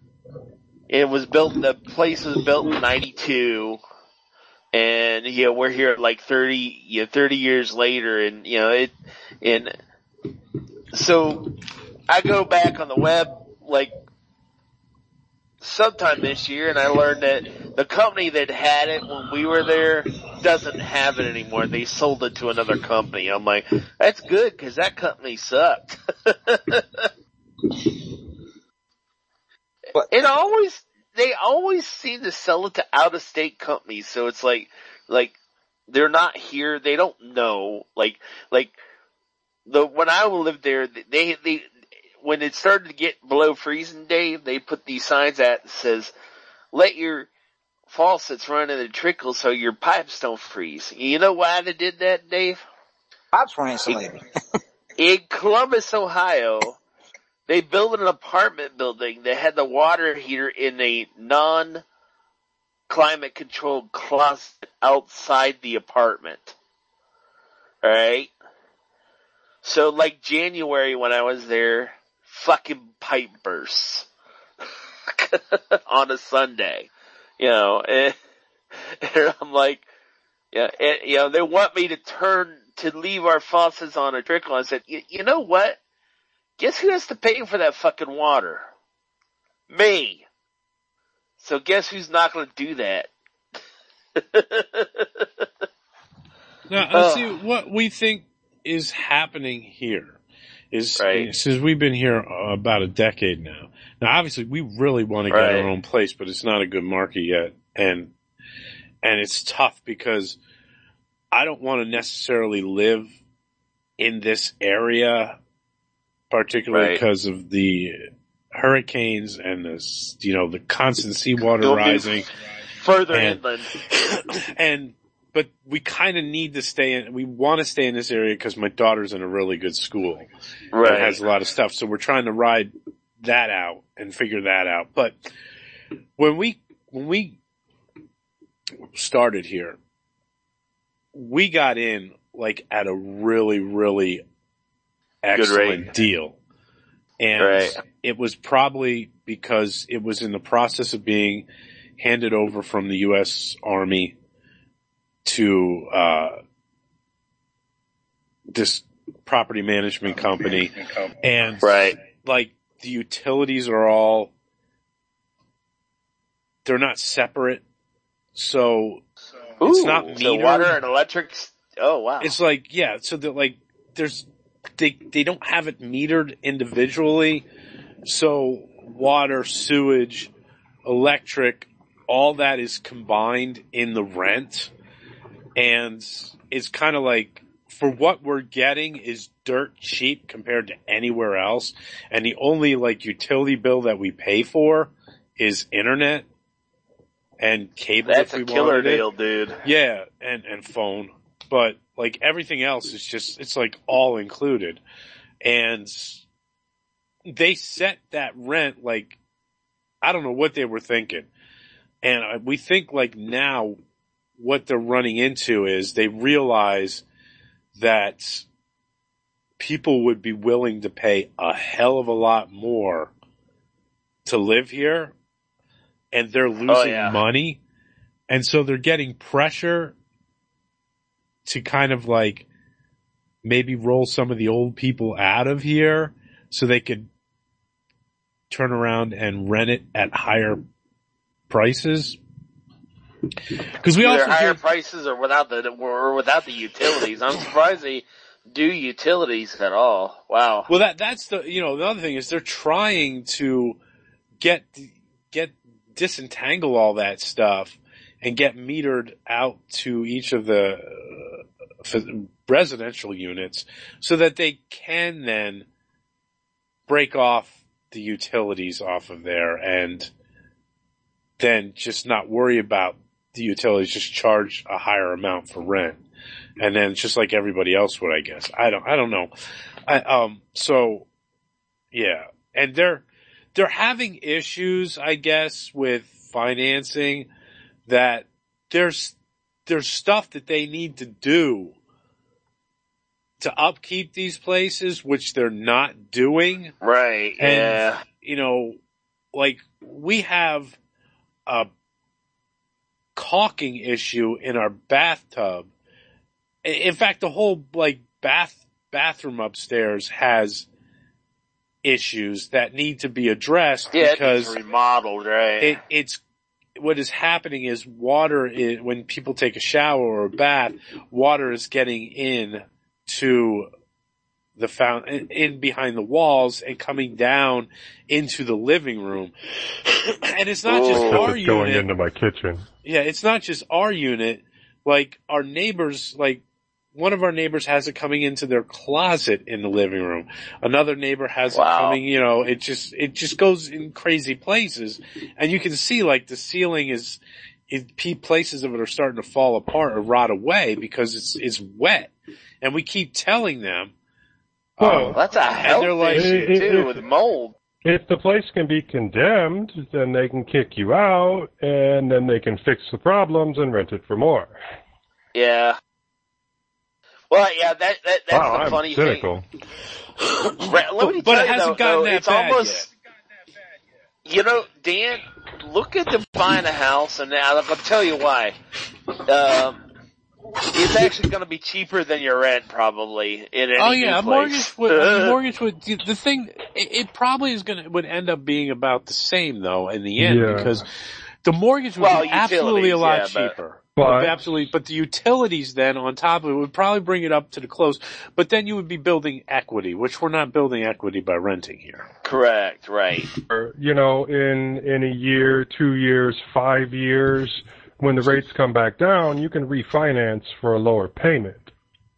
It was built. The place was built in ninety-two, and you know we're here like thirty, you know, thirty years later, and you know it. And so I go back on the web like sometime this year, and I learned that the company that had it when we were there doesn't have it anymore. They sold it to another company. I'm like, that's good because that company sucked. It always, they always seem to sell it to out-of-state companies. So it's like, like they're not here. They don't know. Like, like the when I lived there, they they. When it started to get below freezing, Dave, they put these signs out that says, let your faucets run in the trickle so your pipes don't freeze. You know why they did that, Dave? Pipes were insulated. In Columbus, Ohio, they built an apartment building that had the water heater in a non-climate controlled closet outside the apartment. Alright? So like January when I was there, fucking pipe bursts on a Sunday, you know, and, and I'm like, yeah, and, you know, they want me to turn, to leave our faucets on a trickle. I said, you know what? Guess who has to pay for that fucking water? Me. So guess who's not going to do that? Now, let's see what we think is happening here. Is right. Since we've been here uh, about a decade now. Now, obviously, we really want to get right. our own place, but it's not a good market yet, and and it's tough because I don't want to necessarily live in this area, particularly right. because of the hurricanes and the you know the constant seawater Go rising further and, inland, and. But we kind of need to stay in, we want to stay in this area because my daughter's in a really good school. right? That has a lot of stuff. So we're trying to ride that out and figure that out. But when we, when we started here, we got in like at a really, really excellent deal. And right. it was probably because it was in the process of being handed over from the U S Army to uh this property management company, and right. like the utilities are all, they're not separate, so Ooh, it's not metered. So water and electric. Oh wow! It's like yeah, so that like there's they they don't have it metered individually, so water, sewage, electric, all that is combined in the rent. And it's kind of like, for what we're getting is dirt cheap compared to anywhere else, and the only like utility bill that we pay for is internet and cable. That's if we a killer wanted it. deal, dude. Yeah, and and phone, but like everything else is just it's like all included, and they set that rent like I don't know what they were thinking, and we think like now what they're running into is they realize that people would be willing to pay a hell of a lot more to live here, and they're losing Oh, yeah. money, and so they're getting pressure to kind of like maybe roll some of the old people out of here so they could turn around and rent it at higher prices. Because we Either also higher hear, prices or without the or without the utilities. I'm surprised they do utilities at all. Wow. well, that that's the you know the other thing is they're trying to get get disentangle all that stuff and get metered out to each of the uh, residential units so that they can then break off the utilities off of there and then just not worry about the utilities, just charge a higher amount for rent. And then just like everybody else would, I guess. I don't, I don't know. I, um, so yeah. And they're, they're having issues, I guess, with financing that there's, there's stuff that they need to do to upkeep these places, which they're not doing. Right. And, Yeah. you know, like we have a caulking issue in our bathtub. In fact, the whole like bath bathroom upstairs has issues that need to be addressed Yeah, because it's remodeled, right? it, it's what is happening is water is, when people take a shower or a bath, water is getting in to the fountain, in behind the walls and coming down into the living room. And it's not just Oh. our It's going unit. into my kitchen. Yeah, it's not just our unit. Like our neighbors, like one of our neighbors has it coming into their closet in the living room. Another neighbor has Wow. it coming, you know, it just, it just goes in crazy places. And you can see like the ceiling is, it, places of it are starting to fall apart or rot away because it's, it's wet. And we keep telling them, Well, That's a health they're like- issue It- it- too it- with mold. if the place can be condemned, then they can kick you out, and then they can fix the problems and rent it for more. Yeah. Well, yeah, that, that that's wow, the I'm funny cynical. thing. Right, let me but tell it you hasn't though, gotten though, that it's bad almost, you know, Dan, look at them buying a house, and now I'll tell you why. Um, it's actually going to be cheaper than your rent, probably in any oh new yeah, a place. mortgage would, a mortgage would, the thing, it, it probably is gonna, would end up being about the same though in the end Yeah. because the mortgage would Well, be absolutely a utilities, lot yeah, but- cheaper. But- Absolutely, but the utilities then on top of it would probably bring it up to the close, but then you would be building equity, which we're not building equity by renting here. Correct, right. Or, you know, in, in a year, two years, five years, when the rates come back down, you can refinance for a lower payment.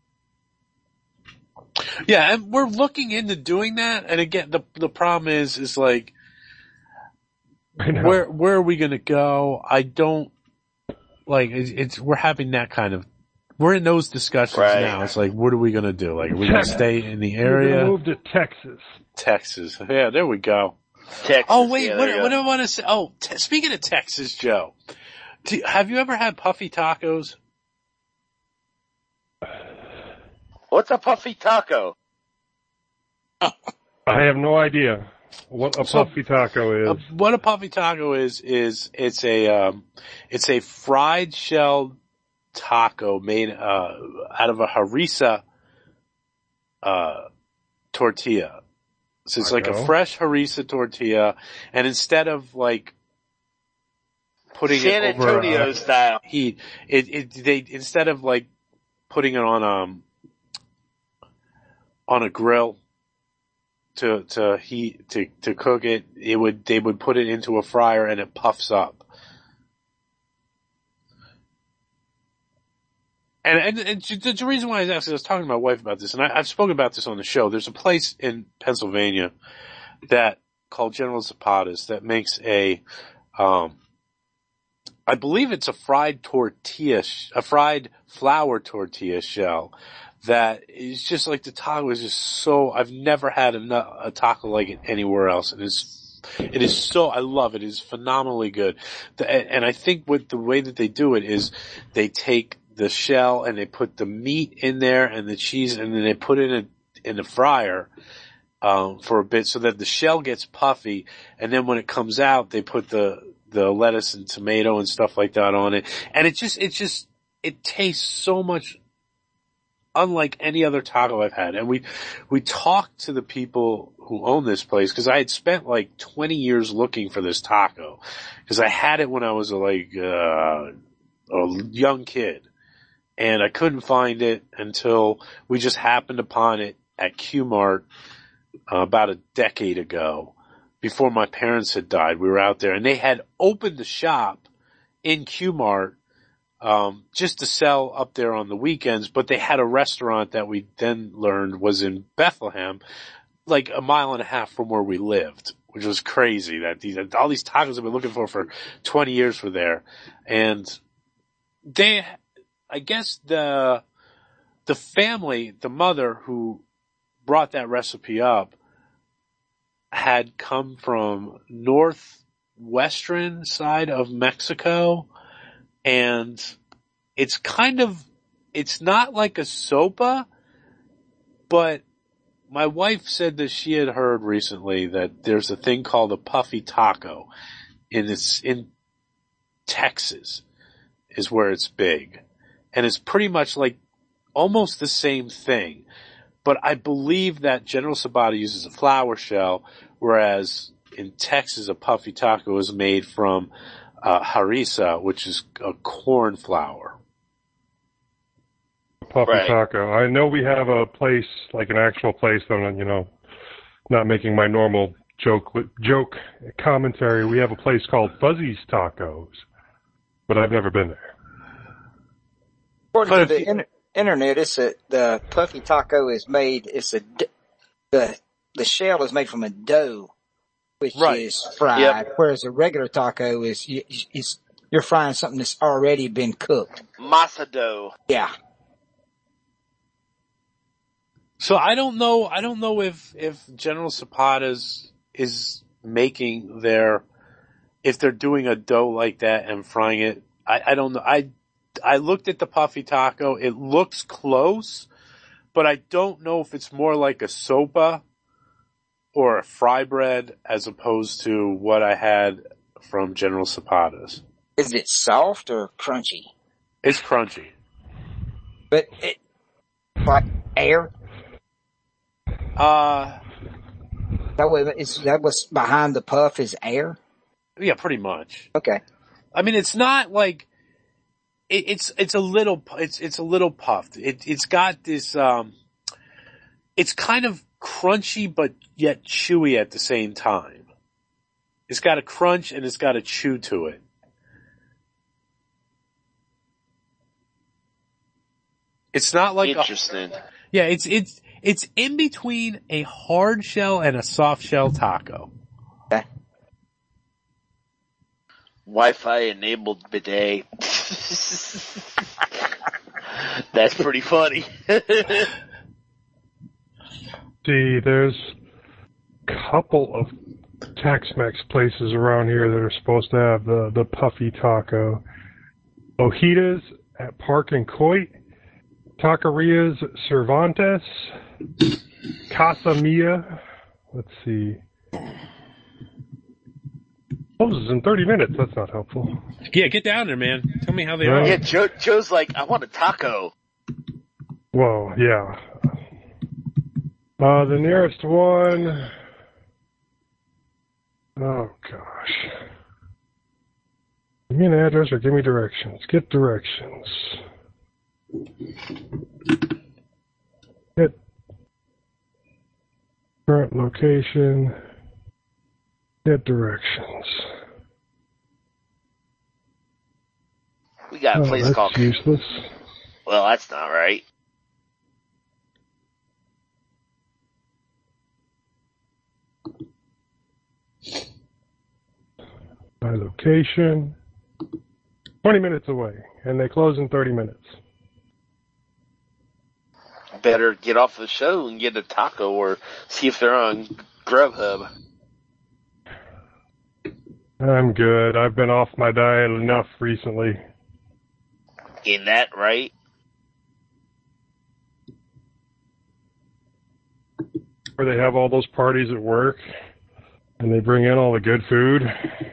Yeah, and we're looking into doing that, and again, the the problem is, is like, I know. where where are we gonna go? I don't, like, it's, it's we're having that kind of, we're in those discussions Right. now. It's like, what are we gonna do? Like, are we gonna Texas. stay in the You're area? gonna move to Texas. Texas. Yeah, there we go. Texas, Oh wait, yeah, what, there you what go. do I want to say? Oh, te- speaking of Texas, Joe, do, have you ever had puffy tacos? What's a puffy taco? I have no idea what a So- puffy taco Uh, is. what a puffy taco is is it's a um, it's a fried shell taco made uh, out of a harissa uh, tortilla. So it's like a Taco. fresh harissa tortilla, and instead of like putting San it over Antonio uh, style. heat, it it they instead of like putting it on um on a grill to to heat to to cook it, it would they would put it into a fryer and it puffs up. And, and, and the, the reason why I was asking, I was talking to my wife about this, and I, I've spoken about this on the show. There's a place in Pennsylvania that called General Zapata's that makes a, um, I believe it's a fried tortilla, a fried flour tortilla shell that is just like the taco is just so, I've never had a, a taco like it anywhere else. It is, it is so, I love it. It is phenomenally good. The, and I think what the way that they do it is they take the shell and they put the meat in there and the cheese and then they put it in a, in the fryer, um, for a bit so that the shell gets puffy. And then when it comes out, they put the, the lettuce and tomato and stuff like that on it. And it just, it just, it tastes so much unlike any other taco I've had. And we, we talked to the people who own this place because I had spent like twenty years looking for this taco because I had it when I was like, uh, a young kid and I couldn't find it until we just happened upon it at Q-Mart uh, about a decade ago. Before my parents had died, we were out there and they had opened the shop in Q-Mart, um, just to sell up there on the weekends, but they had a restaurant that we then learned was in Bethlehem, like a mile and a half from where we lived, which was crazy that these, all these tacos I've been looking for for twenty years were there. And they, I guess the, the family, the mother who brought that recipe up, had come from northwestern side of Mexico, and it's kind of, it's not like a sopa, but my wife said that she had heard recently that there's a thing called a puffy taco in this, in Texas is where it's big. And it's pretty much like almost the same thing. But I believe that General Zapata uses a flour shell, whereas in Texas a puffy taco is made from uh, harissa, which is a corn flour. Puffy Right. taco. I know we have a place, like an actual place, I'm, you know, not making my normal joke joke commentary. We have a place called Fuzzy's Tacos, but I've never been there. According But to if the you- inter- internet, it's a, the puffy taco is made, it's a, d- the, the shell is made from a dough, which Right. is fried, Yep. whereas a regular taco is, is, you're frying something that's already been cooked. Masa dough. Yeah. So I don't know, I don't know if, if General Zapata's is making their, if they're doing a dough like that and frying it. I, I don't know. I, I looked at the puffy taco. It looks close, but I don't know if it's more like a sopa or a fry bread as opposed to what I had from General Zapata's. Is it soft or crunchy? It's crunchy. But it, like air? Uh, That was, is that what's behind the puff is air? yeah, pretty much. Okay. I mean, it's not like, it, it's, it's a little, it's, it's a little puffed. It, it's got this, um, it's kind of crunchy, but yet chewy at the same time. It's got a crunch and it's got a chew to it. It's not like a, Interesting. yeah, it's, it's, it's in between a hard shell and a soft shell taco. Okay. Wi-Fi enabled bidet. That's pretty funny. See, there's a couple of Tex-Mex places around here that are supposed to have the, the puffy taco. Ojitas at Park and Coit, Taquerias Cervantes, Casa Mia. Let's see. Closes in thirty minutes. That's not helpful. Yeah, get down there, man. Tell me how they Right. are. Yeah, Joe, Joe's like, I want a taco. Well, yeah. Uh, the nearest one. Oh gosh. Give me an address or give me directions. Get directions. Get current location. Get directions. We got a Oh, place that's called useless. Well, that's not right. My location, twenty minutes away, and they close in thirty minutes. Better get off the show and get a taco or see if they're on Grubhub. I'm good. I've been off my diet enough recently. Ain't that right? Where they have all those parties at work, and they bring in all the good food.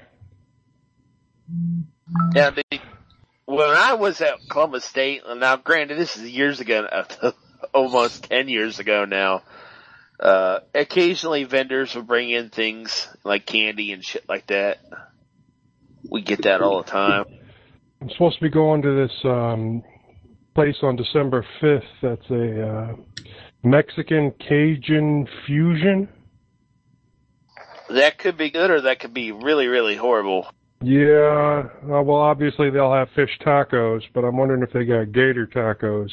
Yeah, they, when I was at Columbus State, and now granted this is years ago, almost ten years ago now, uh, occasionally vendors would bring in things like candy and shit like that. We get that all the time. I'm supposed to be going to this um, place on December fifth. That's a uh, Mexican Cajun fusion. That could be good or that could be really, really horrible. Yeah, uh, well, obviously they'll have fish tacos, but I'm wondering if they got gator tacos.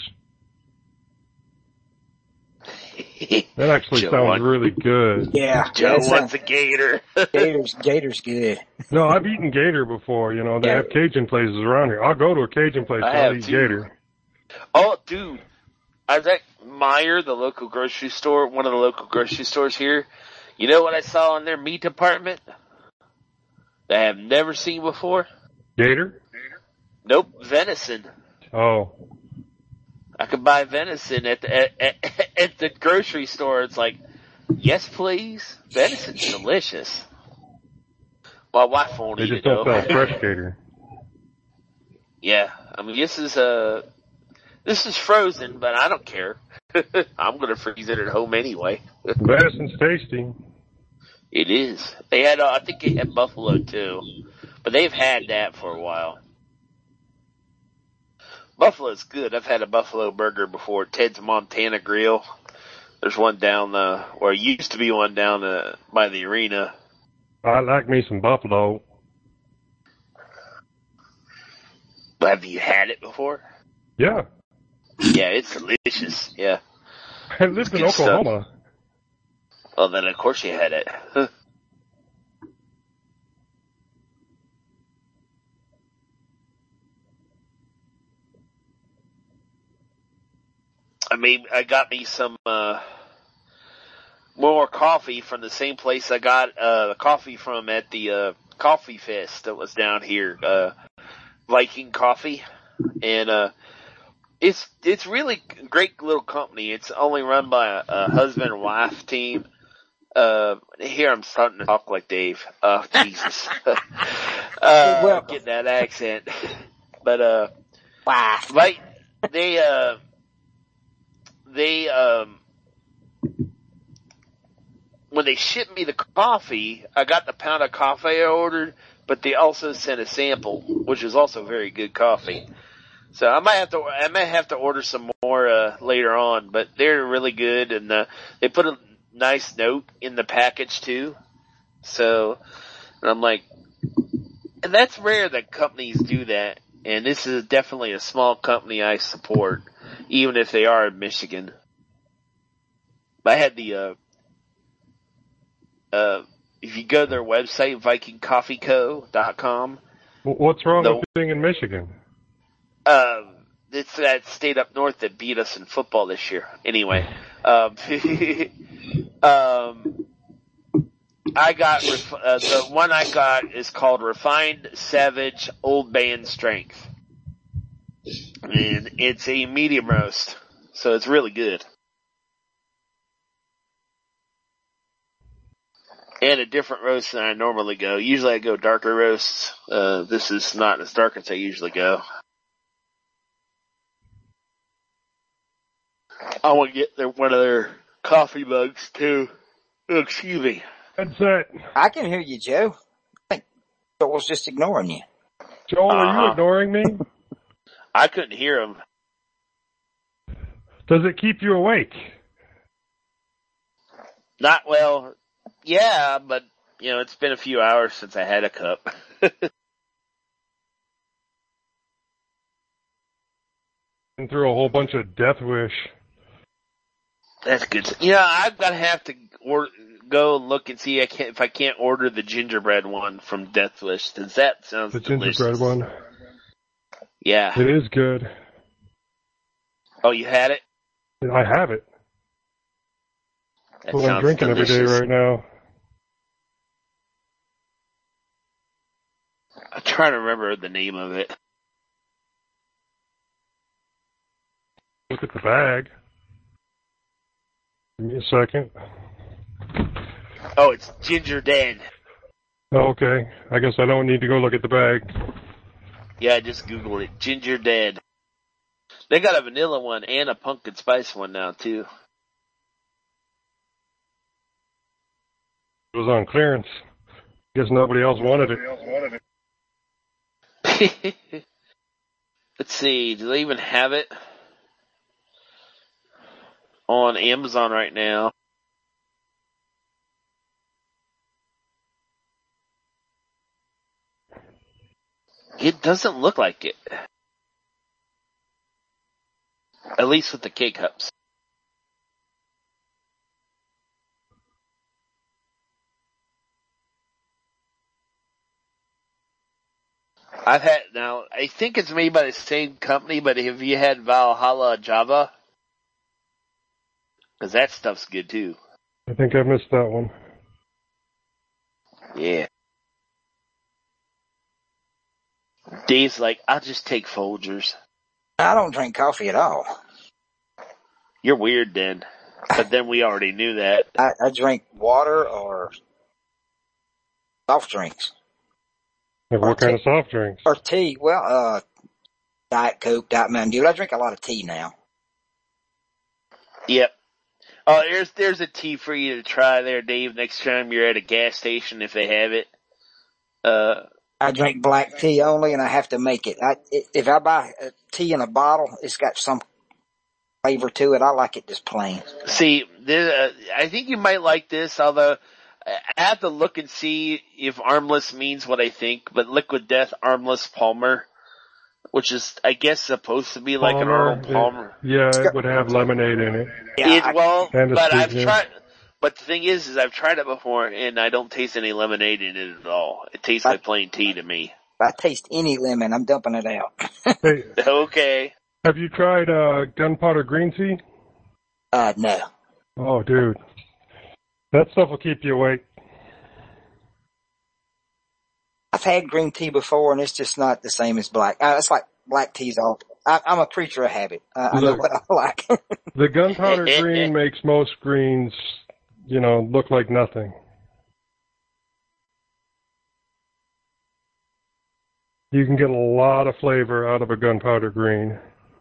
That actually Joe sounds want- really good. Yeah. Joe that wants sounds- a gator. Gator's, Gator's good. No, I've eaten gator before. You know, they Yeah. have Cajun places around here. I'll go to a Cajun place I and I'll have eat too. gator. Oh, dude. I was at Meijer, the local grocery store, one of the local grocery stores here. You know what I saw in their meat department that I have never seen before? Gator? Nope, venison. Oh. I could buy venison at the, at, at, at the grocery store. It's like, yes, please. Venison's delicious. My wife won't They eat just it don't though. sell fresh gator. Yeah, I mean this is uh this is frozen, but I don't care. I'm gonna freeze it at home anyway. Venison's tasty. It is. They had, uh, I think they had buffalo too, but they've had that for a while. Buffalo's good. I've had a buffalo burger before at Ted's Montana Grill. There's one down, uh, or used to be one down uh, by the arena. I like me some buffalo. Have you had it before? Yeah. Yeah, it's delicious. Yeah. I lived in Good stuff. Oklahoma. Well, then of course you had it. I mean, I got me some, uh, more coffee from the same place I got, uh, the coffee from at the, uh, Coffee Fest that was down here, uh, Viking Coffee. And, uh, it's, it's really a great little company. It's only run by a, a husband and wife team. Uh, here I'm starting to talk like Dave. Oh, Jesus. uh, welcome. getting that accent. But, uh, Wow. right, they, uh, they, um, when they shipped me the coffee, I got the pound of coffee I ordered, but they also sent a sample, which is also very good coffee. So I might have to, I might have to order some more, uh, later on, but they're really good and, uh, they put a nice note in the package too. So, and I'm like, and that's rare that companies do that. And this is definitely a small company I support, even if they are in Michigan. I had the, uh, uh, if you go to their website, viking coffee co dot com. What's wrong No. with being in Michigan? Um, it's that state up north that beat us in football this year. Anyway, um, um, I got, ref- uh, the one I got is called Refined Savage Old Band Strength. And it's a medium roast, so it's really good. And a different roast than I normally go. Usually I go darker roasts. Uh, this is not as dark as I usually go. I want to get their, one of their coffee mugs too. Oh, excuse me. Headset. I can hear you, Joe. I think Joel's just ignoring you. Joel, are you Uh-huh. ignoring me? I couldn't hear him. Does it keep you awake? Not well. Yeah, but you know, it's been a few hours since I had a cup. And through a whole bunch of Death Wish. That's good. Yeah, I'm gonna have to or, go look and see I can't, if I can't order the gingerbread one from Death Wish, since that sounds The delicious. gingerbread one. Yeah. It is good. Oh, you had it? I have it. That Well, I'm sounds drinking delicious. every day right now. I'm trying to remember the name of it. Look at the bag. Give me a second. Oh, it's Ginger Dan. Oh, okay. I guess I don't need to go look at the bag. Yeah, I just Googled it. Ginger Dan. They got a vanilla one and a pumpkin spice one now, too. It was on clearance. Guess nobody else wanted it. Let's see, do they even have it on Amazon right now? It doesn't look like it. At least with the K-Cups. I've had, now, I think it's made by the same company, but have you had Valhalla Java? Because that stuff's good too. I think I missed that one. Yeah. Dave's like, I'll just take Folgers. I don't drink coffee at all. You're weird then. But then we already knew that. I, I drink water or soft drinks. Like what kind of soft drinks? Or tea. Well, uh, Diet Coke, Diet Mountain Dew. I drink a lot of tea now. Yep. Oh, there's there's a tea for you to try there, Dave, next time you're at a gas station if they have it. Uh, I drink black tea only, and I have to make it. I, if I buy a tea in a bottle, it's got some flavor to it. I like it just plain. See, there, uh, I think you might like this, although I have to look and see if armless means what I think, but Liquid Death Armless Palmer, which is, I guess, supposed to be like Palmer, an Arnold it- Palmer. yeah, it would have lemonade in it. Yeah, It, I- well, And a but I've sweetener. tried, but the thing is, is I've tried it before, and I don't taste any lemonade in it at all. It tastes like plain tea to me. If I taste any lemon, I'm dumping it out. Hey, Okay. have you tried uh, gunpowder green tea? Uh, no. Oh, dude. That stuff will keep you awake. I've had green tea before, and it's just not the same as black. Uh, it's like black tea's all. I, I'm a creature of habit. Uh, I know Look. what I like. The gunpowder green makes most greens, you know, look like nothing. You can get a lot of flavor out of a gunpowder green.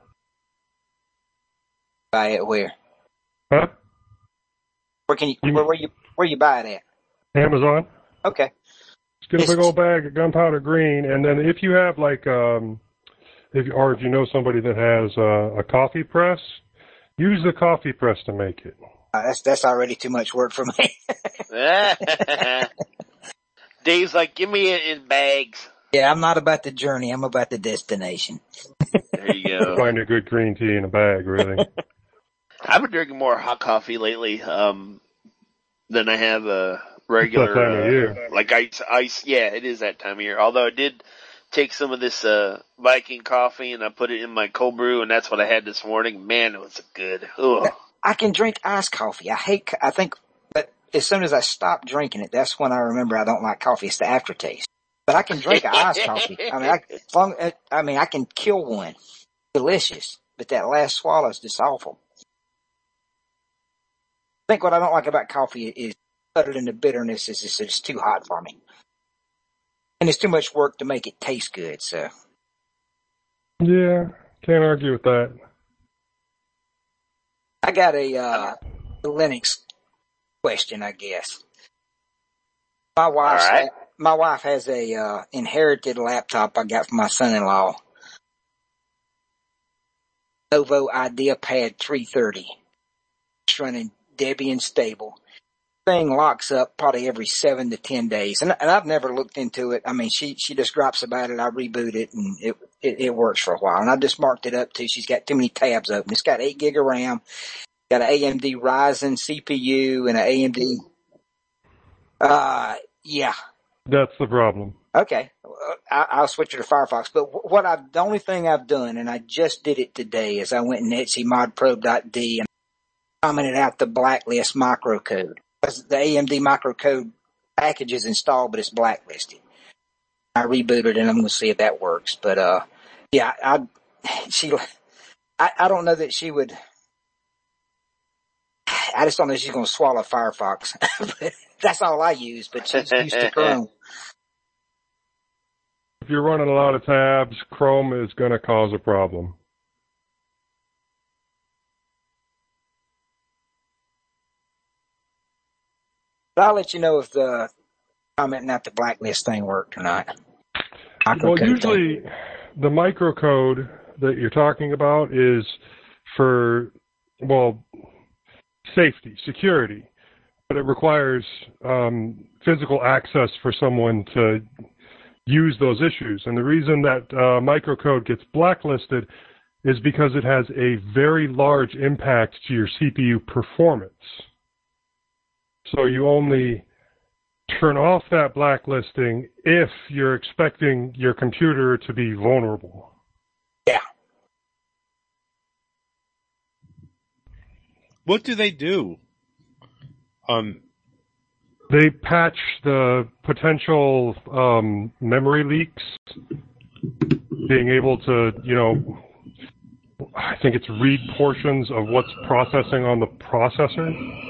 Buy it where? Huh? Where can you? You- Where, where you? Where you buy it at? Amazon? Okay. Just get a big It's- old bag of gunpowder green, and then if you have like, um, if or if you know somebody that has uh, a coffee press, use the coffee press to make it. Uh, that's that's already too much work for me. Dave's like, give me it in bags. Yeah, I'm not about the journey. I'm about the destination. There you go. Find a good green tea in a bag, really. I've been drinking more hot coffee lately, um, than I have a regular, It's that time of uh, year. like ice, ice, yeah, it is that time of year. Although I did take some of this, uh, Viking coffee and I put it in my cold brew and that's what I had this morning. Man, it was good. Ugh. I can drink iced coffee. I hate. I think, but as soon as I stop drinking it, that's when I remember I don't like coffee. It's the aftertaste. But I can drink an iced coffee. I mean, I, as long, I mean, I can kill one. Delicious. But that last swallow is just awful. I think what I don't like about coffee is, other than the bitterness, is just it's too hot for me. And it's too much work to make it taste good, so. Yeah, can't argue with that. I got a, uh, Linux question, I guess. My wife's, All right. my wife has a, uh, inherited laptop I got from my son-in-law. Lenovo IdeaPad three thirty. It's running Debian stable. Thing locks up probably every seven to ten days. And, and I've never looked into it. I mean, she, she just drops about it. I reboot it and it, it, it works for a while. And I just marked it up too. She's got too many tabs open. It's got eight gig of RAM, got an A M D Ryzen C P U and an A M D. Uh, yeah. That's the problem. Okay. I, I'll switch it to Firefox. But what I've, the only thing I've done, and I just did it today, is I went in Etsy modprobe dot d and commented out the blacklist microcode. The A M D microcode package is installed, but it's blacklisted. I rebooted and I'm going to see if that works. But, uh, yeah, I, she, I, I don't know that she would, I just don't know if she's going to swallow Firefox. That's all I use, but she's used to Chrome. If you're running a lot of tabs, Chrome is going to cause a problem. But I'll let you know if the commenting out the blacklist thing worked or not. Well, usually thing. The microcode that you're talking about is for, well, safety, security, but it requires um, physical access for someone to use those issues. And the reason that uh, microcode gets blacklisted is because it has a very large impact to your C P U performance. So you only turn off that blacklisting if you're expecting your computer to be vulnerable. Yeah. What do they do? Um, they patch the potential um, memory leaks, being able to, you know, I think it's read portions of what's processing on the processor.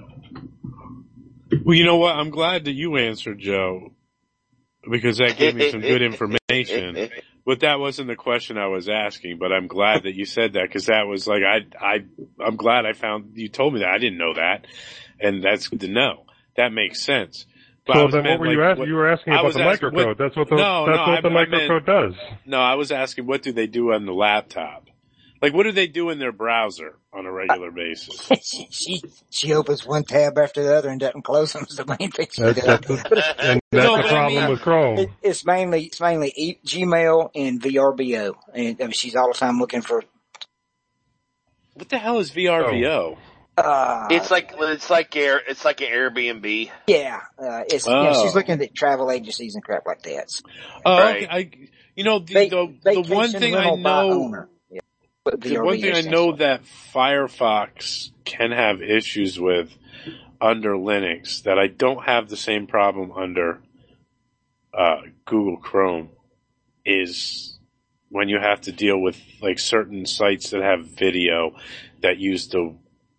Well, you know what? I'm glad that you answered, Joe, because that gave me some good information. But that wasn't the question I was asking. But I'm glad that you said that, because that was like I I I'm glad I found you told me that. I didn't know that, and that's good to know. That makes sense. But so then, what were like, you asking? What, you were asking about the asking, microcode. What, that's what the no, that's no, what I, the I microcode meant, does. No, I was asking what do they do on the laptop. Like, what do they do in their browser on a regular basis? she, she she opens one tab after the other and doesn't close them. Is the main thing she that's, does. That's a, and that's no, the problem I mean, with Chrome. It, it's mainly it's mainly e- Gmail and V R B O, and I mean, she's all the time looking for. What the hell is V R B O? Oh. Uh, it's like it's like Air it's like an Airbnb. Yeah, uh, it's oh. you know, she's looking at travel agencies and crap like that. So. Oh, right. okay. I, you know the Va- the, the one thing I know. Yeah. The one thing I know that Firefox can have issues with under Linux that I don't have the same problem under uh, Google Chrome is when you have to deal with like certain sites that have video that use the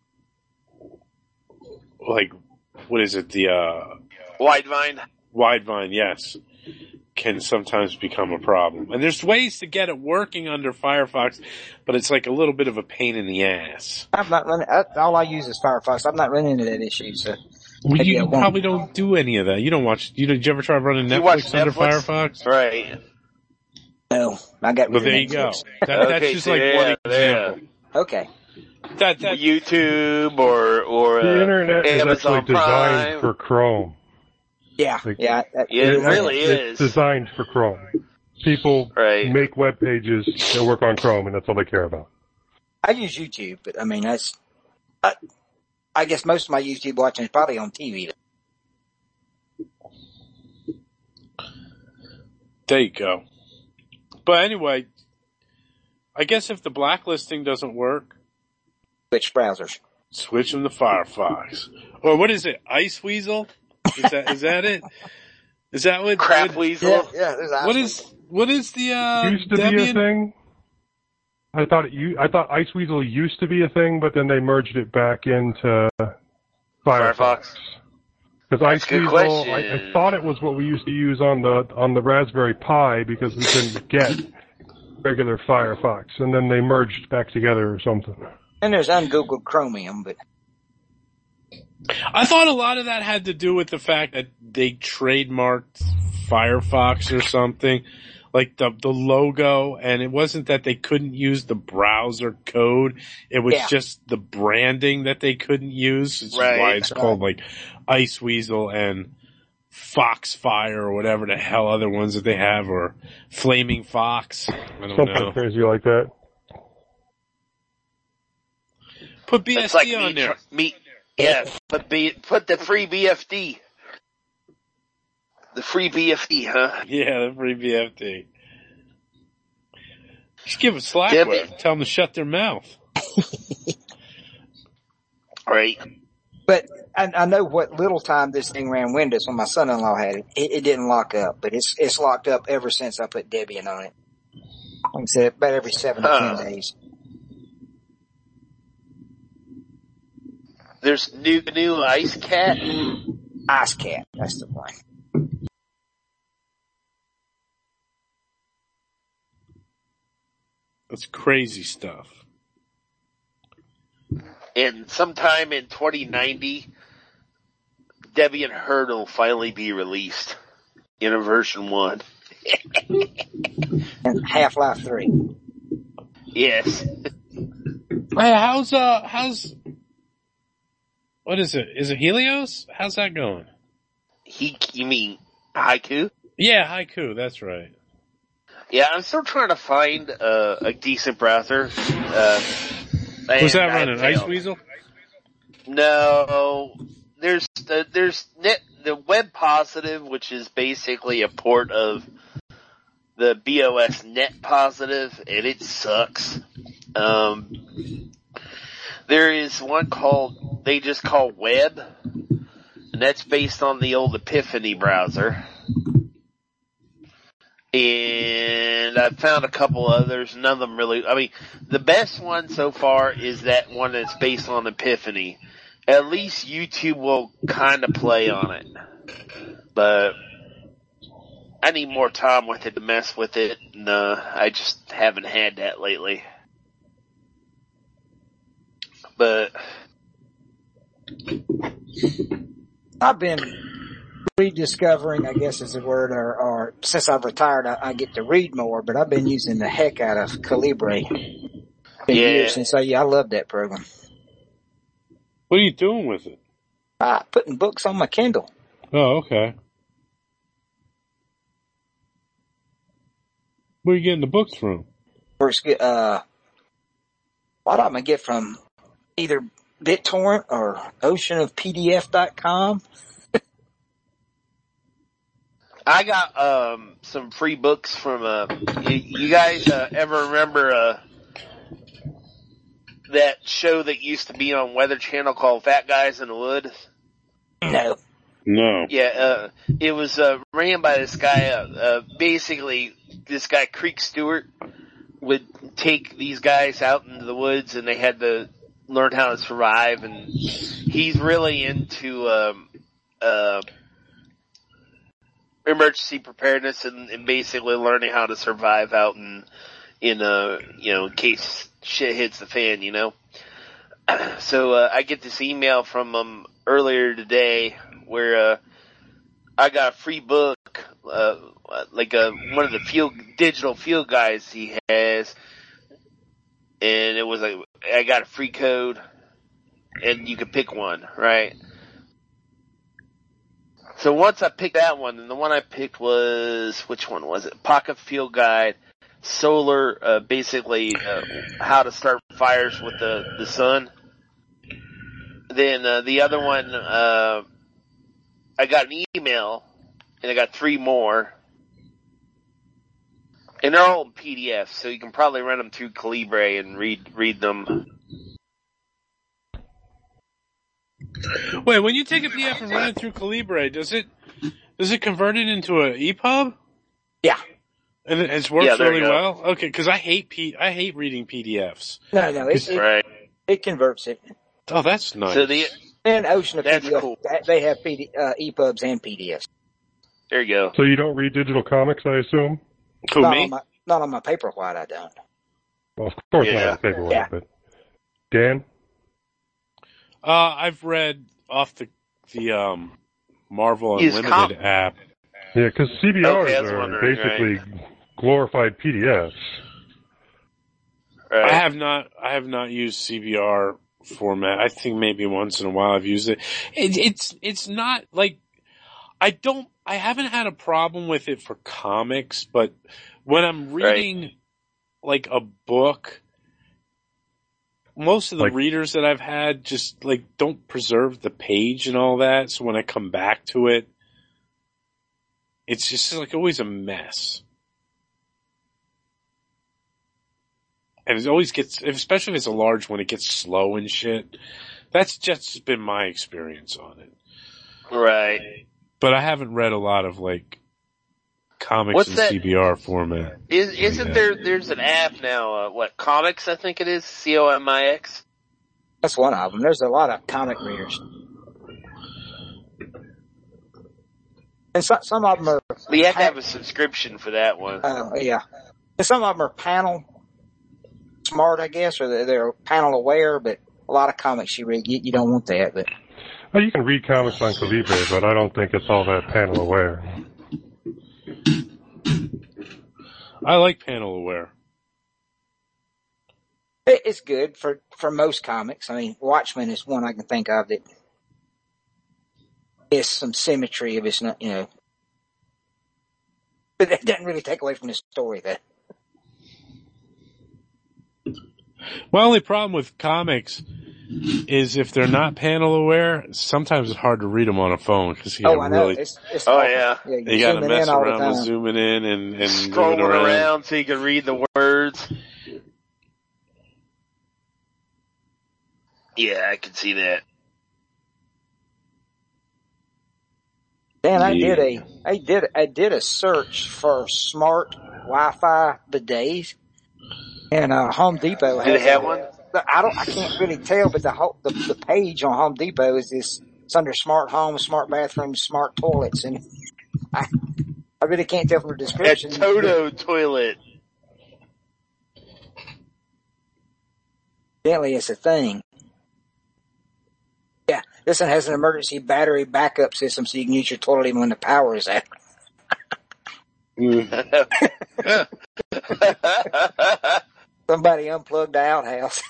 like what is it the uh, Widevine. Widevine, yes. Can sometimes become a problem. And there's ways to get it working under Firefox, but it's like a little bit of a pain in the ass. I'm not running, I, all I use is Firefox. I'm not running into that issue, so. Well, you, you probably don't do any of that. You don't watch, you, did you ever try running Netflix under Netflix? Firefox? Right. No, I got rid Well, there of you go. Netflix. That, okay, that's just so like yeah, one example. Yeah. Okay. That, that, YouTube or, or, the uh, internet is Amazon actually designed Prime. for Chrome. Yeah, like, yeah. That, yeah, it really it's is. designed for Chrome. People right. make web pages that work on Chrome, and that's all they care about. I use YouTube, but I mean, that's, I, I guess most of my YouTube watching is probably on T V. There you go. But anyway, I guess if the blacklisting doesn't work, Switch browsers. Switch them to Firefox. Or what is it? Ice Weasel? Is that, is that it? Is that what? Crap what, Weasel? Yeah, yeah, there's What is, what is the, uh, used to Debian? be a thing. I thought it, I thought Ice Weasel used to be a thing, but then they merged it back into Firefox. Because Ice Weasel, I, I thought it was what we used to use on the on the Raspberry Pi because we couldn't get regular Firefox, and then they merged back together or something. And there's ungoogled Chromium, but. I thought a lot of that had to do with the fact that they trademarked Firefox or something, like the the logo, and it wasn't that they couldn't use the browser code, it was yeah. just the branding that they couldn't use, which right. is why it's called like Ice Weasel and Foxfire or whatever the hell other ones that they have, or Flaming Fox. I don't Something know. crazy like that. Put B S D It's like on me, there. me, yeah, put B, put the free B F D. The free B F D, huh? Yeah, the free B F D. Just give it slack Damn with it. it. Tell them to shut their mouth. Right. But I, I know what little time this thing ran Windows when my son-in-law had it. It, it didn't lock up, but it's it's locked up ever since I put Debian on it. Like I said, about every seven to Huh. ten days. There's new new Ice Cat. Ice Cat, that's the one. That's crazy stuff. And sometime in twenty ninety, Debian Herd will finally be released in a version one. And Half-Life three. Yes. Hey, how's uh, how's what is it? Is it Helios? How's that going? He, you mean Haiku? Yeah, Haiku. That's right. Yeah, I'm still trying to find uh, a decent browser. Uh, Was that and I running failed. Iceweasel? No, there's the, there's net, the Web Positive, which is basically a port of the B O S Net Positive, and it sucks. Um, there is one called, they just call Web, and that's based on the old Epiphany browser. And I found a couple others, none of them really, I mean, the best one so far is that one that's based on Epiphany. At least YouTube will kind of play on it. But I need more time with it to mess with it, and uh, I just haven't had that lately. But I've been rediscovering, I guess is the word, or, or since I've retired, I, I get to read more, but I've been using the heck out of Calibre. Been Yeah. years since I, yeah, I love that program. What are you doing with it? Uh, putting books on my Kindle. Oh, okay. Where are you getting the books from? First, get, uh, a lot of them I get from either BitTorrent or ocean of P D F dot com. I got um some free books from uh you, you guys uh, ever remember uh that show that used to be on Weather Channel called Fat Guys in the Woods? No. No. Yeah, uh it was uh ran by this guy uh, uh basically this guy Creek Stewart would take these guys out into the woods and they had to learn how to survive, and he's really into um uh emergency preparedness and, and basically learning how to survive out in, in, uh, you know, in case shit hits the fan, you know? So, uh, I get this email from him earlier today where, uh, I got a free book, uh, like, uh, one of the field, digital field guides he has, and it was like, I got a free code, and you could pick one, right? So once I picked that one, and the one I picked was, which one was it? Pocket Field Guide, Solar, uh, basically, uh, how to start fires with the, the sun. Then, uh, the other one, uh, I got an email, and I got three more. And they're all in P D F, so you can probably run them through Calibre and read, read them. Wait, when you take a P D F and run it through Calibre, does it does it convert it into an E P U B? Yeah. And it, it works Yeah, there really you go. well. Okay, because I hate P I hate reading P D Fs. No, no, it, it, Right. it converts it. Oh, that's nice. So the, And Ocean of That's P D F, cool. they have P D, uh, E P U Bs and P D Fs. there you go. So you don't read digital comics, I assume? Who, Not me? on my, not on my Paperwhite, I don't. Well, of course Yeah. not on paperwhite, Yeah. but Dan? Uh, I've read off the the um Marvel Use Unlimited com- app. Yeah, because C B Rs Okay, I was are wondering, basically glorified P D Fs. Right. I have not I have not used C B R format. I think maybe once in a while I've used it. it it's it's not like I don't, I haven't had a problem with it for comics, but when I'm reading right. like a book, most of the like, readers that I've had just like don't preserve the page and all that. So when I come back to it, it's just like always a mess. And it always gets, especially if it's a large one, it gets slow and shit. That's just been my experience on it. Right. But I haven't read a lot of like comics What's in that? C B R format. Is, isn't like there, there's an app now, uh, what, Comics I think it is? C O M I X? That's one of them. There's a lot of comic readers. And so, some of them are... Well, you have to have a subscription for that one. Oh, uh, yeah. And some of them are panel smart, I guess, or they're, they're panel aware, but a lot of comics you read, you, you don't want that, but... Well, you can read comics on Calibre, but I don't think it's all that panel aware. I like panel aware. It, it's good for, for most comics. I mean, Watchmen is one I can think of that is some symmetry if it's not, you know. But that doesn't really take away from the story, though. My only problem with comics is if they're not panel aware, sometimes it's hard to read them on a phone because you oh, gotta I know. really. It's, it's oh awful. yeah, yeah you gotta mess around with zooming in and, and scrolling around. around so you can read the words. Yeah, I can see that. Dan, I yeah. did a, I did, I did a search for smart Wi-Fi bidets, and uh, Home Depot. Do has they have a, one? I don't, I can't really tell, but the whole, the, the page on Home Depot is this. It's under smart home, smart bathrooms, smart toilets, and I, I really can't tell from the description. A Toto toilet. Evidently, it's a thing. Yeah, this one has an emergency battery backup system, so you can use your toilet even when the power is out. Somebody unplugged the outhouse.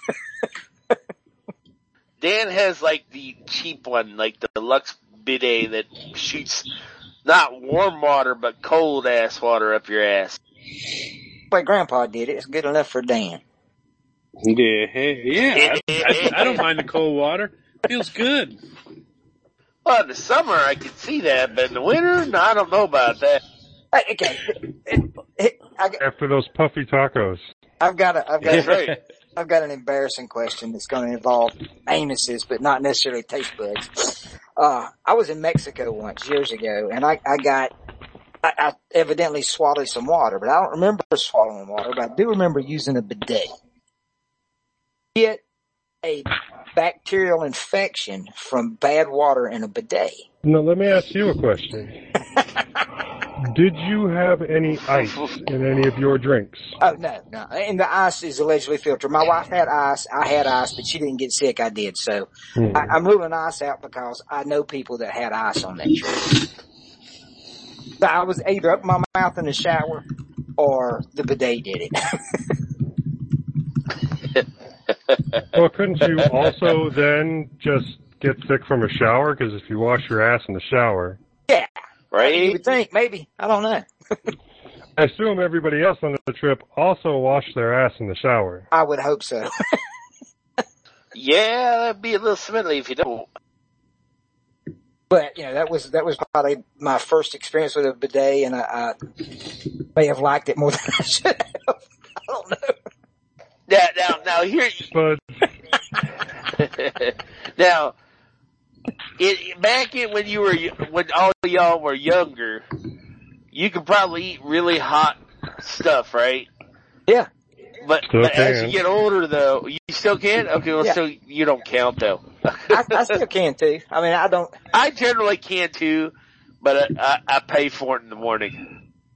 Dan has like the cheap one, like the Lux bidet that shoots not warm water but cold ass water up your ass. My grandpa did it. It's good enough for Dan. Yeah, yeah. I, I, I don't mind the cold water. Feels good. Well, in the summer I can see that, but in the winter, no, I don't know about that. Okay. It, it, I, After those puffy tacos. I've got a, I've got That's a, right. I've got an embarrassing question that's going to involve anuses, but not necessarily taste buds. Uh, I was in Mexico once years ago, and I, I got, I, I evidently swallowed some water, but I don't remember swallowing water, but I do remember using a bidet. Get a bacterial infection from bad water in a bidet. Now, let me ask you a question. Did you have any ice in any of your drinks? Oh, no, no. And the ice is allegedly filtered. My wife had ice. I had ice, but she didn't get sick. I did. So hmm. I, I'm ruling ice out because I know people that had ice on that trip. So I was either up my mouth in the shower or the bidet did it. Well, couldn't you also then just get sick from a shower? Because if you wash your ass in the shower. Yeah. Right? You would think, maybe. I don't know. I assume everybody else on the trip also washed their ass in the shower. I would hope so. Yeah, that'd be a little smelly if you don't. But, you know, that was, that was probably my first experience with a bidet, and I, I may have liked it more than I should have. I don't know. Now, now, now here, but now, it, back in when you were, when all y'all were younger, you could probably eat really hot stuff, right? Yeah. But, still but as you can. get older though, you still can? Okay, well Yeah. still, you don't count though. I, I still can too. I mean, I don't. I generally can too, but I, I, I pay for it in the morning.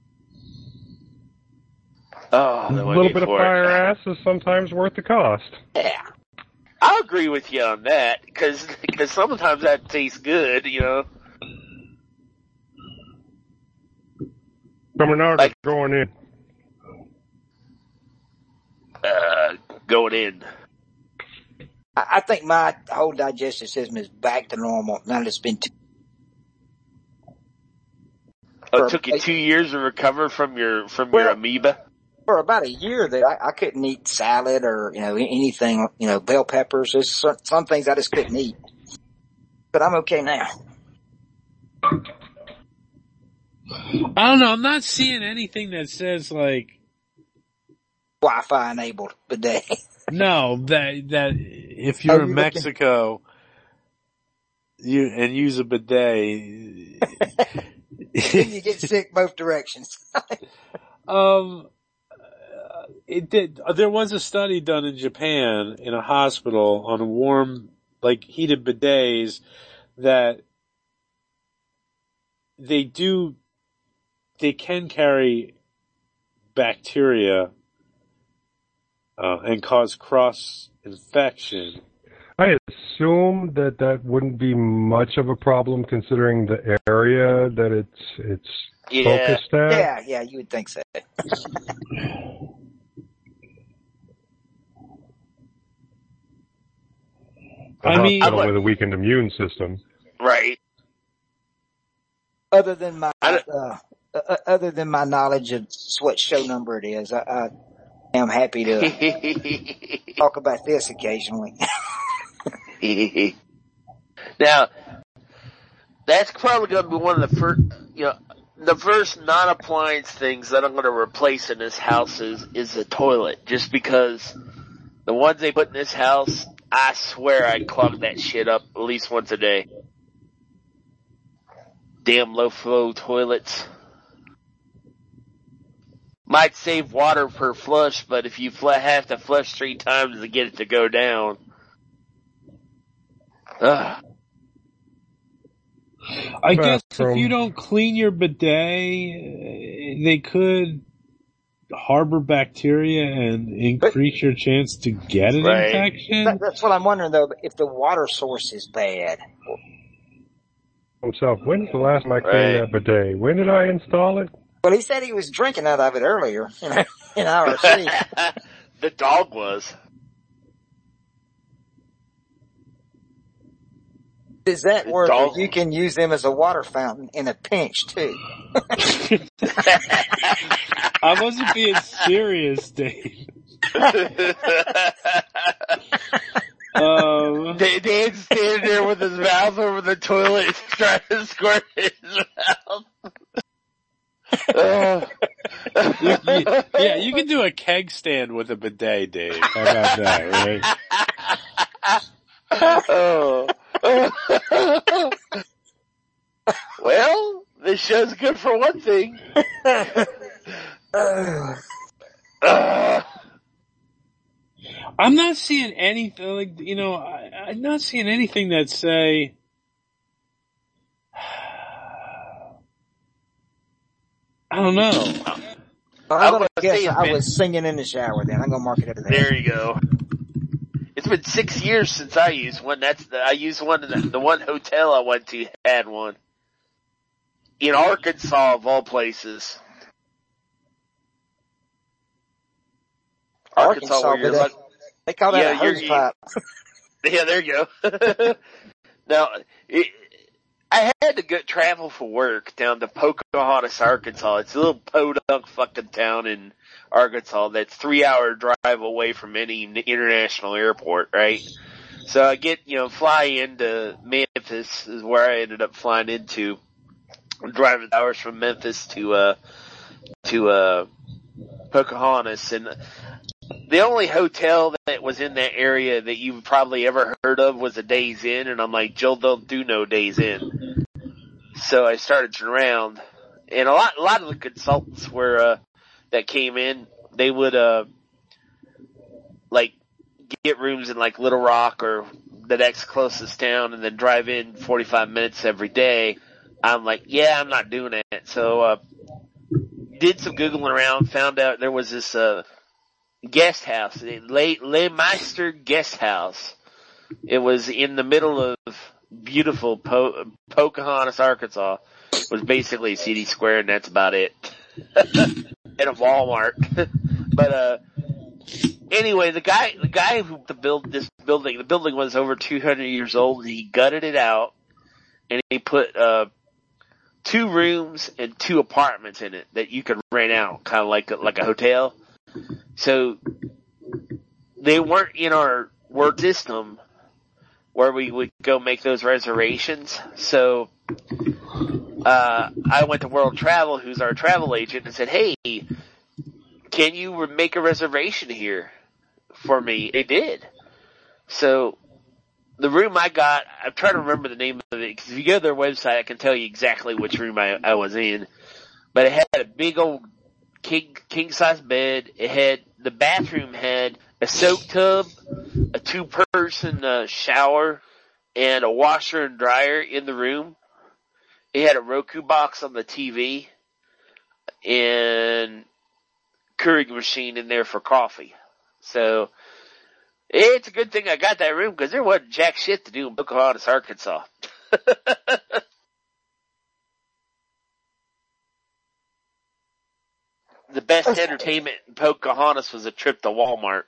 Oh, a little bit of fire ass is sometimes worth the cost. Yeah. I'll agree with you on that, because cause sometimes that tastes good, you know. Bernard Like- is going in. Uh, going in. I, I think my whole digestive system is back to normal now that it's been too. Oh, it took you two years to recover from your from Well, your amoeba? For about a year there, I, I couldn't eat salad or, you know, anything, you know, bell peppers. There's some, some things I just couldn't eat. But I'm okay now. I don't know. I'm not seeing anything that says like Wi-Fi enabled bidet. no that that if you're Oh, in you Mexico, you and use a bidet. Then you get sick both directions. um, it did. There was a study done in Japan in a hospital on warm, like heated bidets that they do. They can carry bacteria uh, and cause cross infection. I assume that that wouldn't be much of a problem considering the area that it's it's Yeah. focused at. Yeah, yeah, you would think so. A I mean- hospital with a weakened immune system. Right. Other than my, I uh, uh, other than my knowledge of what show number it is, I, I am happy to talk about this occasionally. Now, that's probably going to be one of the first, you know, the first non-appliance things that I'm going to replace in this house is, is a toilet. Just because the ones they put in this house, I swear I clog that shit up at least once a day. Damn low flow toilets. Might save water per flush, but if you fl- have to flush three times to get it to go down. Ugh. I guess if Bathroom. you don't clean your bidet, uh, they could harbor bacteria and increase your chance to get an Right. infection. That, that's what I'm wondering though, if the water source is bad. Himself, when's the last time I cleaned Right. that bidet? When did I install it? Well, he said he was drinking out of it earlier in, in R C. The dog was. Is that where Dog. you can use them as a water fountain in a pinch too? I wasn't being serious, Dave. Um, Dan- Dan's standing there with his mouth over the toilet trying to squirt his mouth. Ugh. you- you- yeah, you can do a keg stand with a bidet, Dave. How about that, right? Oh. Well, this show's good for one thing. Ugh. I'm not seeing anything, like, you know, I, I'm not seeing anything that say, I don't know. I'm I gonna was guess saying, I man- was singing in the shower then. I'm gonna mark it as that. There you go. It's been six years since I used one. That's the, I used one in the, the one hotel I went to had one. In Arkansas, of all places. Arkansas, Arkansas, where you're but like, they call that Yeah, a hose you're- pipe. yeah, there you go. Now, it, I had to go travel for work down to Pocahontas, Arkansas. It's a little podunk fucking town in Arkansas that's three hour drive away from any international airport, right? So I get, you know, fly into Memphis is where I ended up flying into. I'm driving hours from Memphis to, uh, to, uh, Pocahontas, and the only hotel that was in that area that you've probably ever heard of was a Days Inn, and I'm like, Jill don't do no Days Inn. So I started around, and a lot, a lot of the consultants were, uh, that came in, they would, uh, like, get rooms in like Little Rock or the next closest town and then drive in forty-five minutes every day. I'm like, yeah, I'm not doing that. So, uh, did some Googling around, found out there was this, uh, guest house, Le, Le Meister Guest House. It was in the middle of beautiful po- Pocahontas, Arkansas. It was basically a city square, and that's about it. And a Walmart. But, uh, anyway, the guy, the guy who built this building, the building was over two hundred years old, and he gutted it out, and he put, uh, two rooms and two apartments in it that you could rent out, kind of like a, like a hotel. So they weren't in our word system where we would go make those reservations. So uh I went to World Travel, who's our travel agent, and said, "Hey, can you make a reservation here for me?" They did. So the room I got, I'm trying to remember the name of it, because if you go to their website, I can tell you exactly which room I, I was in. But it had a big old king, king size bed. It had, the bathroom had a soak tub, a two person uh, shower, and a washer and dryer in the room. It had a Roku box on the T V, and Keurig machine in there for coffee. So, it's a good thing I got that room, because there wasn't jack shit to do in Pocahontas, Arkansas. The best entertainment in Pocahontas was a trip to Walmart.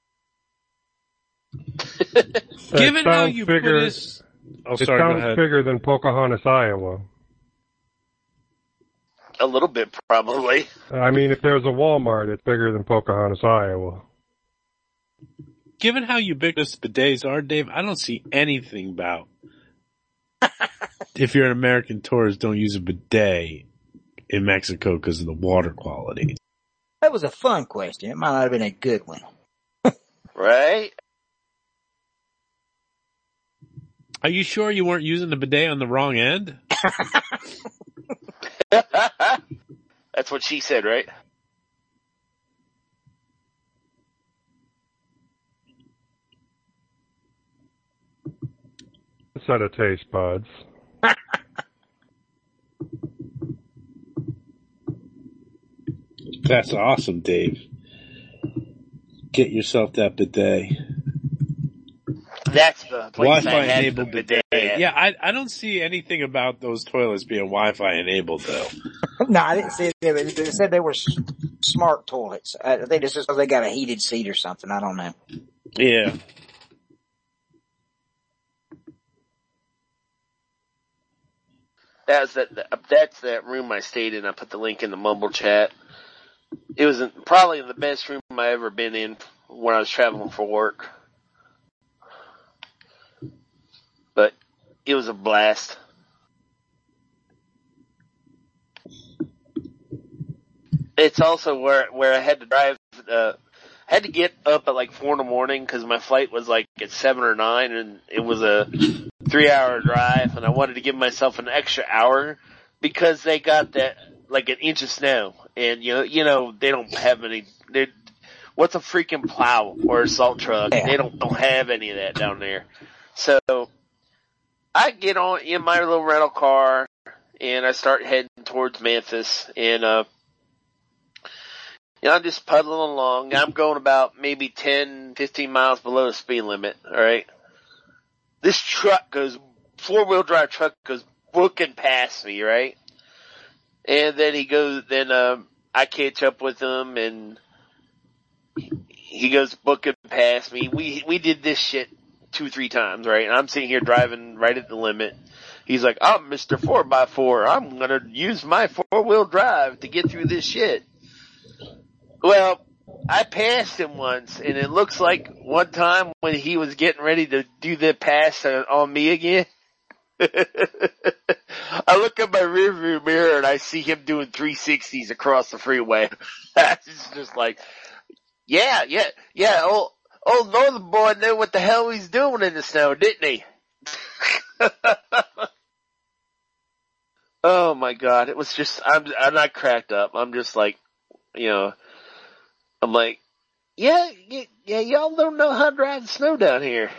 Given how sounds you bigger- put this, oh, It sorry, go sounds ahead. bigger than Pocahontas, Iowa. A little bit, probably. I mean, if there's a Walmart, it's bigger than Pocahontas, Iowa. Given how ubiquitous bidets are, Dave, I don't see anything about if you're an American tourist, don't use a bidet in Mexico because of the water quality. That was a fun question. It might not have been a good one. Right? Are you sure you weren't using the bidet on the wrong end? That's what she said, right? A set of taste buds. That's awesome, Dave. Get yourself that bidet. That's the place Wi-Fi I had the enabled bidet. bidet. Yeah, I, I don't see anything about those toilets being Wi-Fi enabled, though. No, I didn't see it. They said they were s- smart toilets. I think it's just because they got a heated seat or something. I don't know. Yeah. That's that. That's that room I stayed in. I put the link in the Mumble chat. It was in, probably the best room I ever been in when I was traveling for work. But it was a blast. It's also where where I had to drive. Uh, had to get up at like four in the morning because my flight was like at seven or nine, and it was a three-hour drive, and I wanted to give myself an extra hour because they got that like an inch of snow, and you know, you know they don't have any. They, what's a freaking plow or a salt truck? They don't don't have any of that down there. So I get on in my little rental car, and I start heading towards Memphis, and uh. You know, I'm just puddling along. I'm going about maybe ten, fifteen miles below the speed limit, alright? This truck goes, four-wheel drive truck goes booking past me, right? And then he goes, then, um, I catch up with him and he goes booking past me. We, we did this shit two, three times, right? And I'm sitting here driving right at the limit. He's like, I'm Mister four by four. I'm gonna use my four-wheel drive to get through this shit. Well, I passed him once, and it looks like one time when he was getting ready to do the pass on me again, I look at my rearview mirror and I see him doing three sixties across the freeway. It's just like, yeah, yeah, yeah, old, old Northern boy knew what the hell he's doing in the snow, didn't he? Oh my God, it was just, I'm, I'm not cracked up. I'm just like, you know, I'm like, yeah, yeah, yeah, y'all don't know how to drive the snow down here.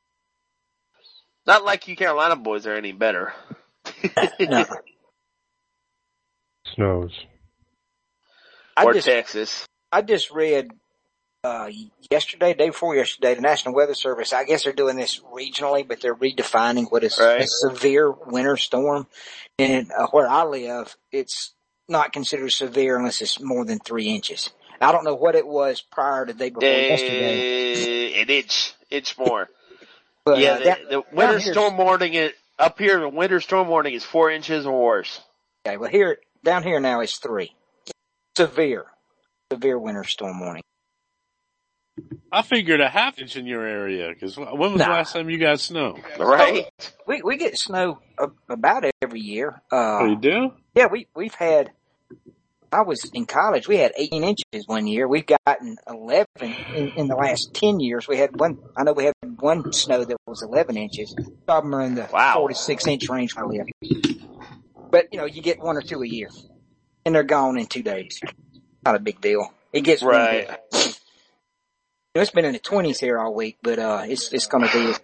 Not like you Carolina boys are any better. No. Snows. I Or just, Texas. I just read, uh, yesterday, day before yesterday, the National Weather Service, I guess they're doing this regionally, but they're redefining what is Right. a severe winter storm. And uh, where I live, it's not considered severe unless it's more than three inches. I don't know what it was prior to the day before yesterday. Uh, an inch, inch more. But, yeah, uh, the, that, the winter down here- storm warning is, up here, the winter storm warning is four inches or worse. Okay, well here, down here now is three. Severe. Severe winter storm warning. I figured a half inch in your area, because when was Nah. the last time you got snow? Right? We, we get snow about every year. Uh, Oh, you do? Yeah, we, we've had, I was in college, we had eighteen inches one year. We've gotten eleven in, in the last ten years. We had one, I know we had one snow that was eleven inches. Some of them are in the Wow. four to six inch range where I live. But, you know, you get one or two a year. And they're gone in two days. Not a big deal. It gets Right. windy. You know, it's been in the twenties here all week, but, uh, it's, it's gonna be.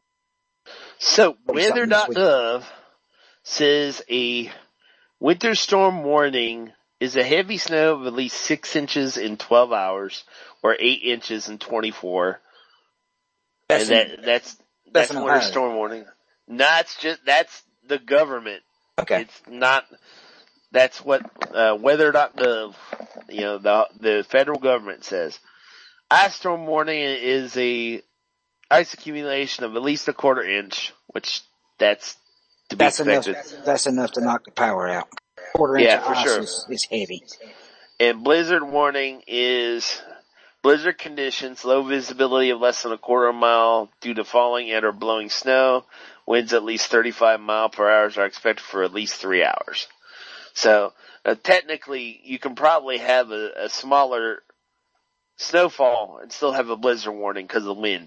So, Something this weather dot gov says a winter storm warning is a heavy snow of at least six inches in twelve hours, or eight inches in twenty-four. That's and in- that, that's, that's that's in winter Ohio. storm warning. That's just, that's the government. Okay. It's not, that's what, uh, weather dot gov, you know, the, the federal government says. Ice storm warning is a ice accumulation of at least a quarter inch, which that's to be That's enough, expected. that's enough to knock the power out. Quarter inch Yeah, of for ice sure. is, is heavy. And blizzard warning is blizzard conditions, low visibility of less than a quarter mile due to falling and or blowing snow. Winds at least thirty-five mile per hour are expected for at least three hours. So, uh, technically, you can probably have a, a smaller snowfall and still have a blizzard warning because of the wind.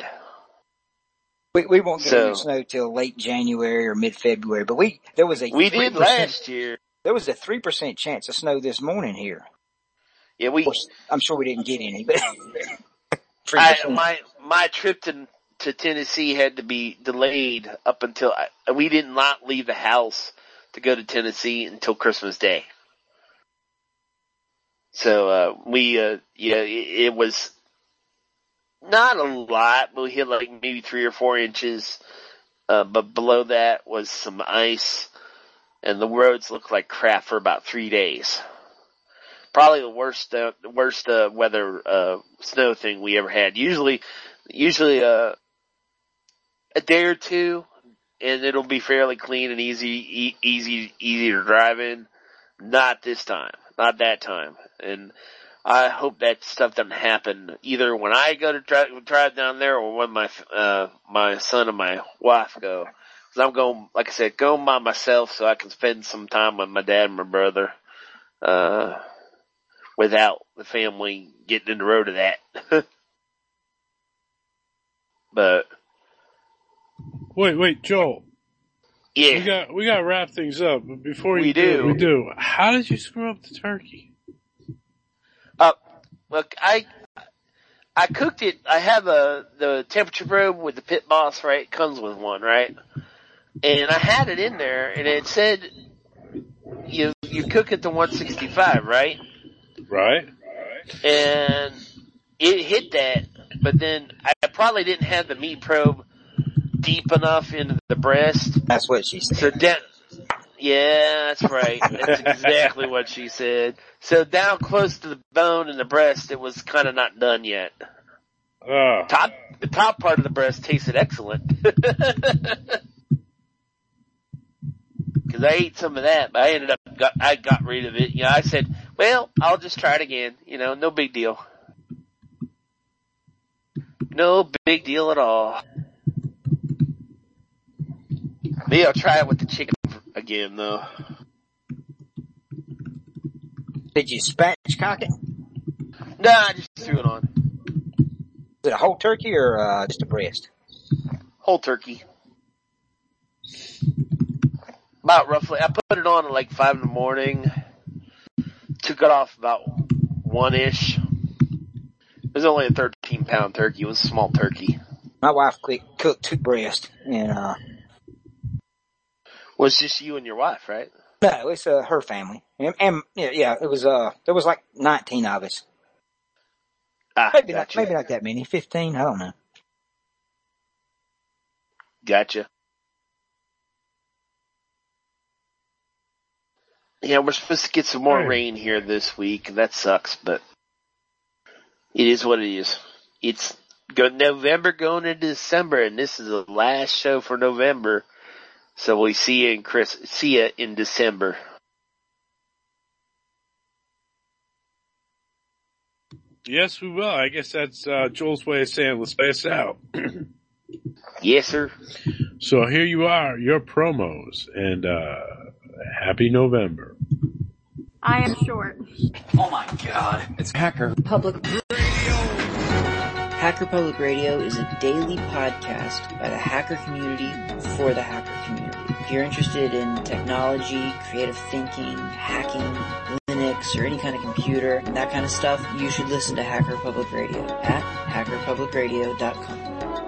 We we won't get So- any snow till late January or mid February, but we there was a We did three percent last year. there was a three percent chance of snow this morning here. Yeah, Of we, course, I'm sure we didn't get any, but three I, percent. my, my trip to, to Tennessee had to be delayed up until, I, we did not leave the house to go to Tennessee until Christmas Day. So, uh, we, uh, yeah, it, it was not a lot, but we hit like maybe three or four inches. Uh, but below that was some ice, and the roads looked like crap for about three days. Probably the worst, uh, worst, uh, weather, uh, snow thing we ever had. Usually, usually, uh, a day or two, and it'll be fairly clean and easy, e- easy, easy to drive in. Not this time. Not that time. And I hope that stuff doesn't happen either when I go to drive, drive down there or when my, uh, my son and my wife go. Cause I'm going, like I said, going by myself so I can spend some time with my dad and my brother, uh, without the family getting in the road of that. But, Wait, wait, Joel. yeah. We got we got to wrap things up. But before We you do, do. we do. How did you screw up the turkey? Uh, look, I, I cooked it, I have a, the temperature probe with the Pit Boss, right? It comes with one, right? And I had it in there and it said, you, you cook it to one sixty-five, right? Right. And it hit that, but then I probably didn't have the meat probe deep enough into the breast. That's what she said. So down, yeah, that's right. That's exactly what she said. So down close to the bone in the breast, it was kind of not done yet. Oh. Top, the top part of the breast tasted excellent. Cause I ate some of that, but I ended up, got, I got rid of it. You know, I said, well, I'll just try it again. You know, no big deal. No big deal at all. Maybe I'll try it with the chicken again though. Did you spatchcock it? Nah, I just threw it on. Is it a whole turkey or uh, just a breast? Whole turkey. About roughly, I put it on at like five in the morning. Took it off about one-ish. It was only a thirteen pound turkey. It was a small turkey. My wife quick cooked two breasts, and uh, Well, it's just you and your wife, right? no, it's uh, her family, and, and yeah, yeah, it was uh, there was like nineteen of us. Ah, Maybe gotcha. not, maybe not that many, fifteen. I don't know. Gotcha. Yeah, we're supposed to get some more Hey. rain here this week, and that sucks, but it is what it is. It's go November going into December, and this is the last show for November. So we see you in Chris, see you in December. Yes, we will. I guess that's uh, Joel's way of saying let's play us out. Yes, sir. So here you are, your promos, and uh, happy November. I am short. Oh my god, it's Hacker Public Radio. Hacker Public Radio is a daily podcast by the hacker community for the hacker community. If you're interested in technology, creative thinking, hacking, Linux, or any kind of computer, and that kind of stuff, you should listen to Hacker Public Radio at hacker public radio dot com.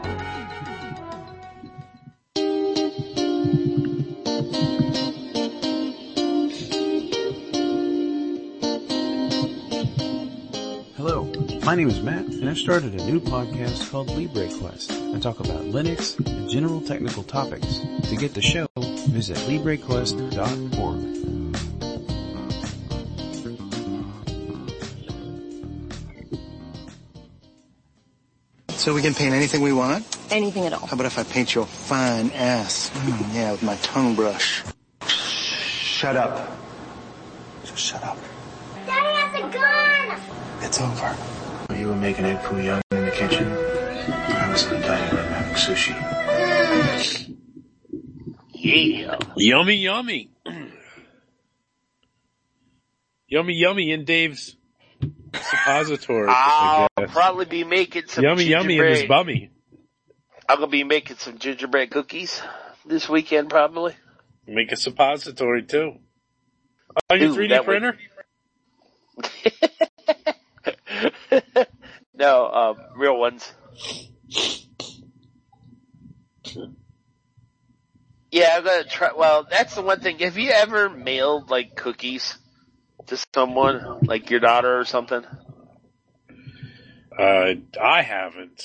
Hello, my name is Matt, and I've started a new podcast called LibreQuest. I talk about Linux and general technical topics. To get the show, visit libre quest dot org. So we can paint anything we want? Anything at all. How about if I paint your fine ass? Mm, yeah, with my tongue brush. Shut up. Just shut up. Daddy has a gun! It's over. You were making egg foo young in the kitchen. I was in the dining room having sushi. Yeah. Yummy, yummy. Yummy, yummy in Dave's suppository. I'll probably be making some yummy, yummy in his gingerbread. bummy. I'm gonna be making some gingerbread cookies this weekend, probably. Make a suppository too. On your Ooh, three D that would- printer? No, uh, real ones. Yeah, I'm gonna try. Well, that's the one thing. Have you ever mailed like cookies to someone, like your daughter or something? Uh, I haven't.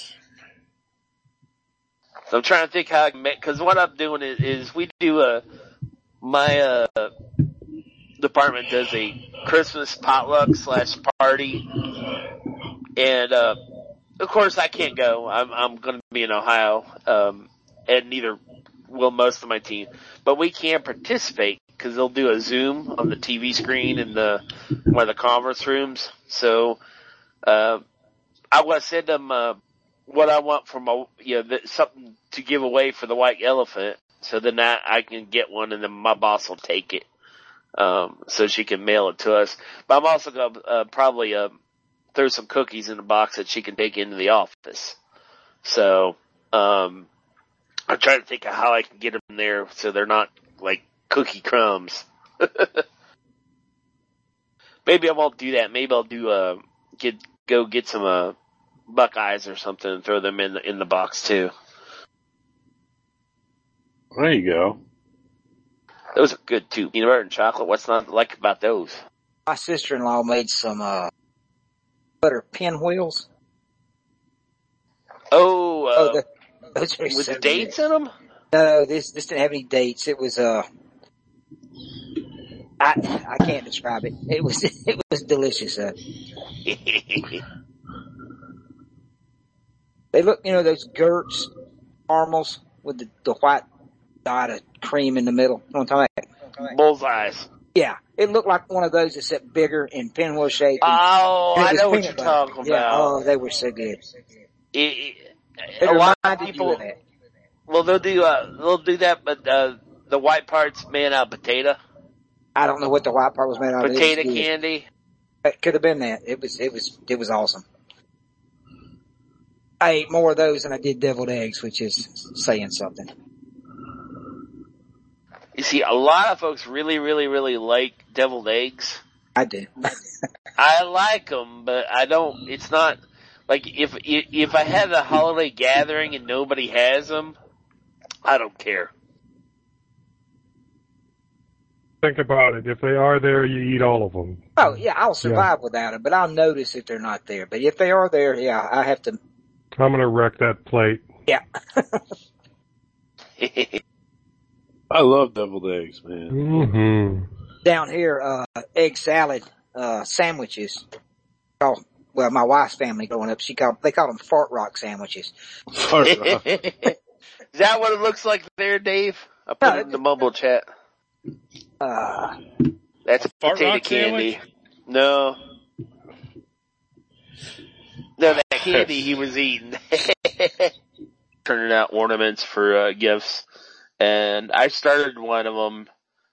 So I'm trying to think how I can make, cause what I'm doing is, is we do a, my, uh, department does a Christmas potluck slash party. And, uh, of course I can't go. I'm, I'm gonna be in Ohio, um, and neither will most of my team. But we can participate, cause they'll do a Zoom on the T V screen in the, one of the conference rooms. So, uh, I want to send them, uh, what I want from a, you know, th- something to give away for the white elephant. So then I, I can get one and then my boss will take it. Um, so she can mail it to us. But I'm also going to, uh, probably, uh, throw some cookies in a box that she can take into the office. So, um, I'm trying to think of how I can get them there so they're not like cookie crumbs. Maybe I won't do that. Maybe I'll do, uh, get, go get some, uh, Buckeyes or something and throw them in the, in the box too. There you go. Those are good too. Peanut butter and chocolate. What's not like about those? My sister-in-law made some, uh, butter pinwheels. Oh, uh, oh the, those are with so the dates good. in them? No, this, this didn't have any dates. It was, uh, I, I can't describe it. It was, it was delicious, uh. They look, you know, those Gertz caramels with the, the white dot of cream in the middle. You know what I'm talking about? Bullseyes. Yeah. It looked like one of those except bigger and pinwheel shaped. And, Oh, and it I was know what peanut you're butter. talking Yeah, about. oh, they were so good. It, it, It a lot of reminded you people, of that. well, they'll do, uh, they'll do that, but, uh, the white part's made out of potato. I don't know what the white part was made out of. Potato It was good. candy. It could have been that. It was, it was, it was awesome. I ate more of those than I did deviled eggs, which is saying something. You see, a lot of folks really, really, really like deviled eggs. I do. I like them, but I don't, it's not, like, if, if I had a holiday gathering and nobody has them, I don't care. Think about it. If they are there, you eat all of them. Oh, yeah, I'll survive yeah. without them, but I'll notice if they're not there. But if they are there, yeah, I have to. I'm going to wreck that plate. Yeah. I love deviled eggs, man. Mm-hmm. Down here, uh, egg salad, uh, sandwiches. Oh, well, my wife's family growing up, she called, they called them fart rock sandwiches. Fart rock. Is that what it looks like there, Dave? I put no, it in the mumble chat. Uh, That's fart potato rock candy. Sandwich? No. candy he was eating. Turning out ornaments for uh, gifts. And I started one of them,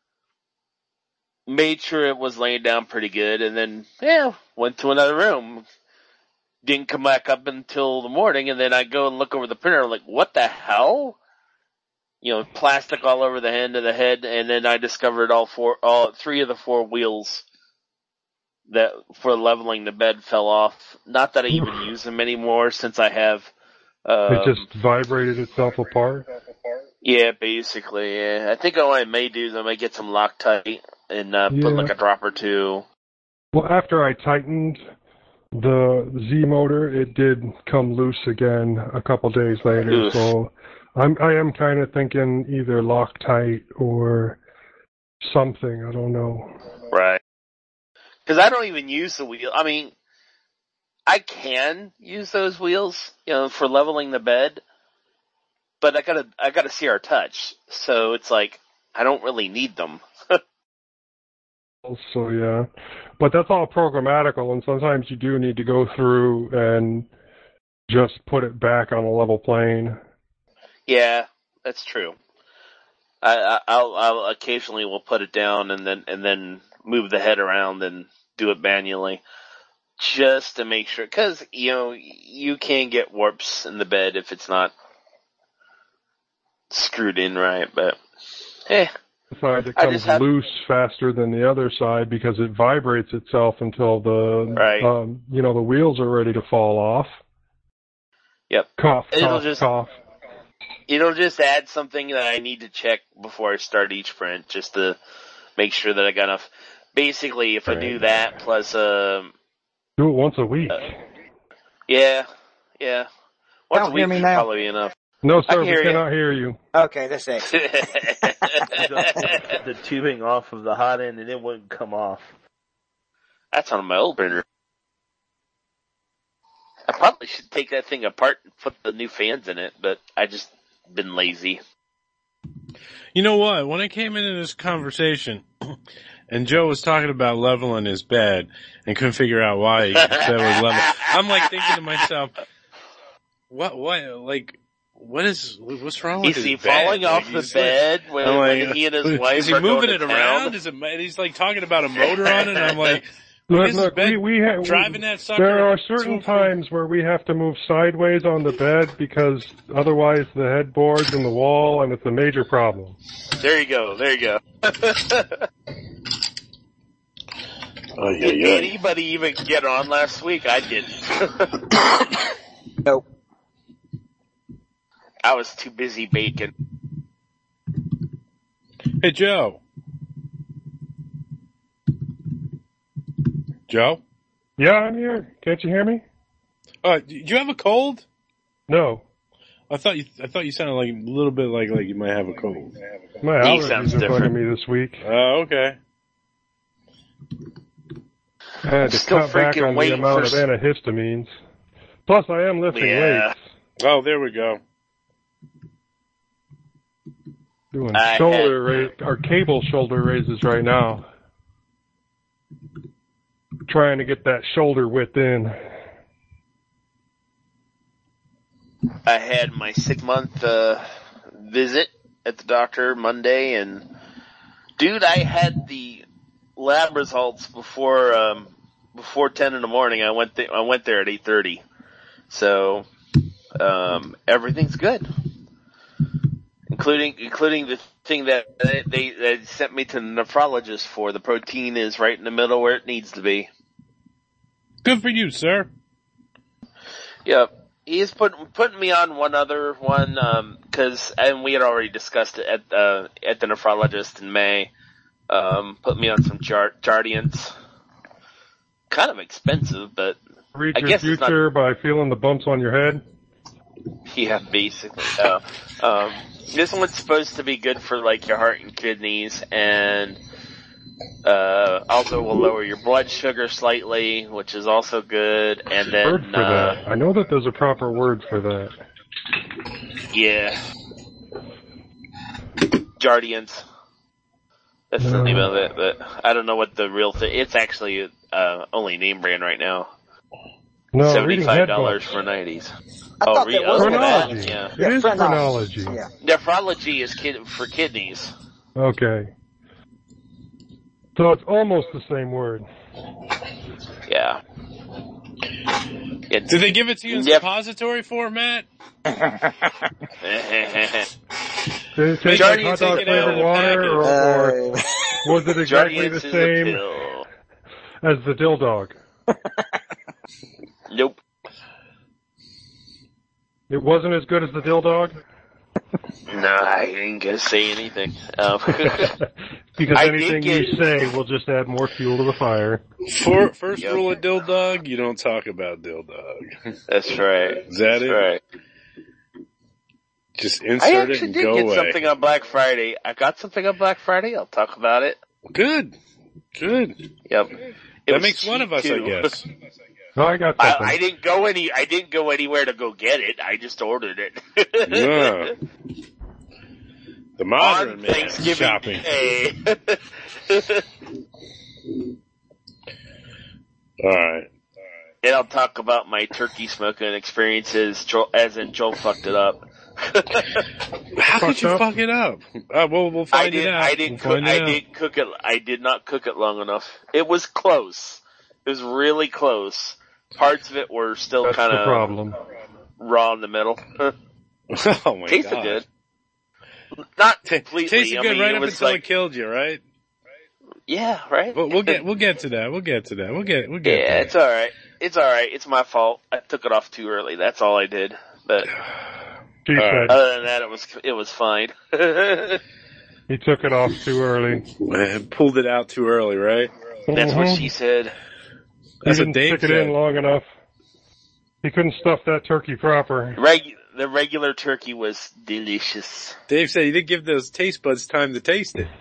made sure it was laying down pretty good, and then, yeah, went to another room. Didn't come back up until the morning, and then I go and look over the printer, like, what the hell? You know, plastic all over the end of the head, and then I discovered all four, all three of the four wheels that for leveling the bed fell off. Not that I even use them anymore, since I have. Um, it just vibrated itself apart. Yeah, basically. Yeah. I think all I may do is I may get some Loctite and uh, Yeah. put like a drop or two. Well, after I tightened the Z motor, it did come loose again a couple days later. Oof. So I'm I am kind of thinking either Loctite or something. I don't know. Right. Because I don't even use the wheel. I mean, I can use those wheels, you know, for leveling the bed, but I gotta I gotta see our touch. So it's like I don't really need them. So yeah, but that's all programmatical, and sometimes you do need to go through and just put it back on a level plane. Yeah, that's true. I, I I'll I'll occasionally will put it down and then and then move the head around and do it manually, just to make sure. Because you know you can get warps in the bed if it's not screwed in right. But eh, The side that I comes just have- loose faster than the other side because it vibrates itself until the Right. um, you know the wheels are ready to fall off. Yep. Cough, It'll cough, just- cough. It'll just add something that I need to check before I start each print, just to make sure that I got enough. Basically, if I do that plus um, Do it once a week. uh, yeah, yeah, once Don't a hear week me should now? probably be enough. No, I sir, can we hear you. cannot hear you. Okay, that's it. the, the tubing off of the hot end and it wouldn't come off. That's on my old printer. I probably should take that thing apart and put the new fans in it, but I just been lazy. You know what? When I came into this conversation, and Joe was talking about leveling his bed and couldn't figure out why he said it was level, I'm like thinking to myself, what, what, like, what is, what's wrong with Is his he bed? falling Like, off the he's like- bed when, I'm when like, he and his wife is he are moving going it to around? town? Is it, and he's like talking about a motor on it, and I'm like, Look, is his look, bed we, we ha- driving that sucker? There are to certain and fro? times where we have to move sideways on the bed because otherwise the headboard's in the wall and it's a major problem. There you go, there you go. Oh, yeah, Did yeah. anybody even get on last week? I didn't. Nope. I was too busy baking. Hey, Joe. Joe? Yeah, I'm here. Can't you hear me? Uh, do you have a cold? No. I thought you, I thought you sounded like a little bit like, like you might have a cold. My He allergies sounds are bugging different. me this week. Oh, okay. I had to Still cut back freaking on the waiting amount for of s- antihistamines. Plus, I am lifting Yeah. weights. Oh, there we go. Doing I shoulder raise, or cable shoulder raises right now. Trying to get that shoulder width in. I had my six month uh, visit at the doctor Monday, and dude, I had the lab results before um, before ten in the morning. I went th- I went there at eight thirty, so um, everything's good, including including the thing that they, they they sent me to the nephrologist for. The protein is right in the middle where it needs to be. Good for you, sir. Yep. He's put, putting me on one other one, um, cause, and we had already discussed it at, uh, at the nephrologist in May, um, put me on some Jar- Jardiance. Kind of expensive, but Reach I your guess it's not- future by feeling the bumps on your head. yeah, basically, uh, um, this one's supposed to be good for like your heart and kidneys, and, uh, also will lower your blood sugar slightly, which is also good, and Word then, for uh, that. I know that there's a proper word for that. yeah. Jardiance. That's the No. name of it, but I don't know what the real thing. It's actually uh only name brand right now. No, seventy-five dollars reading for nineties. I oh, thought re- that was oh, Chronology. that, yeah. It Yeah, is phrenology. chronology. Yeah. Nephrology is kid- for kidneys. Okay. So it's almost the same word. Yeah. It, Did they give it to you in Yep. suppository format? Did it taste like Jardian hot dog take it out flavored of the water, or, or Uh, was it exactly Jardiance the is a same pill. as the dill dog? Nope. It wasn't as good as the dill dog? No, I ain't gonna say anything. Um, Because I anything did you get- say will just add more fuel to the fire. For, first Yep. rule of Dill Dog, you don't talk about Dill Dog. That's right. Is that That's it? right. Just I insert it actually and did go get away. something on Black Friday. I got something on Black Friday. I'll talk about it. Good. Good. Yep. It That was makes one cheap, of us, too. I guess. Oh, I got I, something. I didn't go any. I didn't go anywhere to go get it. I just ordered it. Yeah. The modern On man Thanksgiving shopping. Day. Alright. And I'll talk about my turkey smoking experiences, Joel, as in Joel fucked it up. How could Fucked you up? fuck it up? Uh, well, we'll find I did. it out. I didn't. We'll cook, find I it out. didn't cook it. I did not cook it long enough. It was close. It was really close. Parts of it were still That's kind the of problem. raw in the middle. Oh my Tasted god. good. Not completely. Tasted I good mean, right it up was until like, it killed you, right? yeah, right. We'll, we'll get we'll get to that. We'll get to that. We'll get we'll get Yeah, to it's all right. It's all right. It's my fault. I took it off too early. That's all I did. But She All said right. other than that, it was it was fine. he took it off too early. that. Pulled it out too early, right? That's what Mhm. she said. He That's what didn't Dave stick it said. in long enough. He couldn't stuff that turkey proper. Reg- the regular turkey was delicious. Dave said he didn't give those taste buds time to taste it.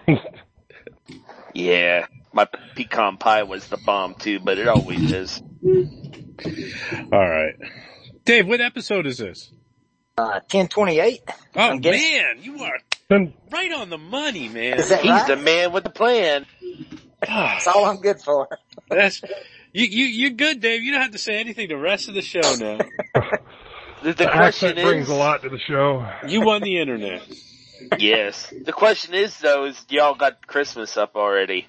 Yeah, my pecan pie was the bomb too, but it always is. All right. Dave, what episode is this? uh, ten twenty-eight. Oh I'm guessing- man, you are Then right on the money, man. Is that He's right? the man with the plan. That's all I'm good for. That's you. You you're good, Dave. You don't have to say anything the rest of the show now. The, the the question accent brings is, a lot to the show. You won the internet. yes. The question is though, is y'all got Christmas up already?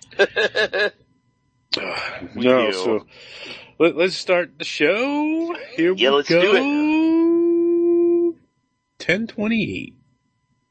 We no, do. so let, let's start the show. Here Yeah, we let's go. do ten twenty-eight.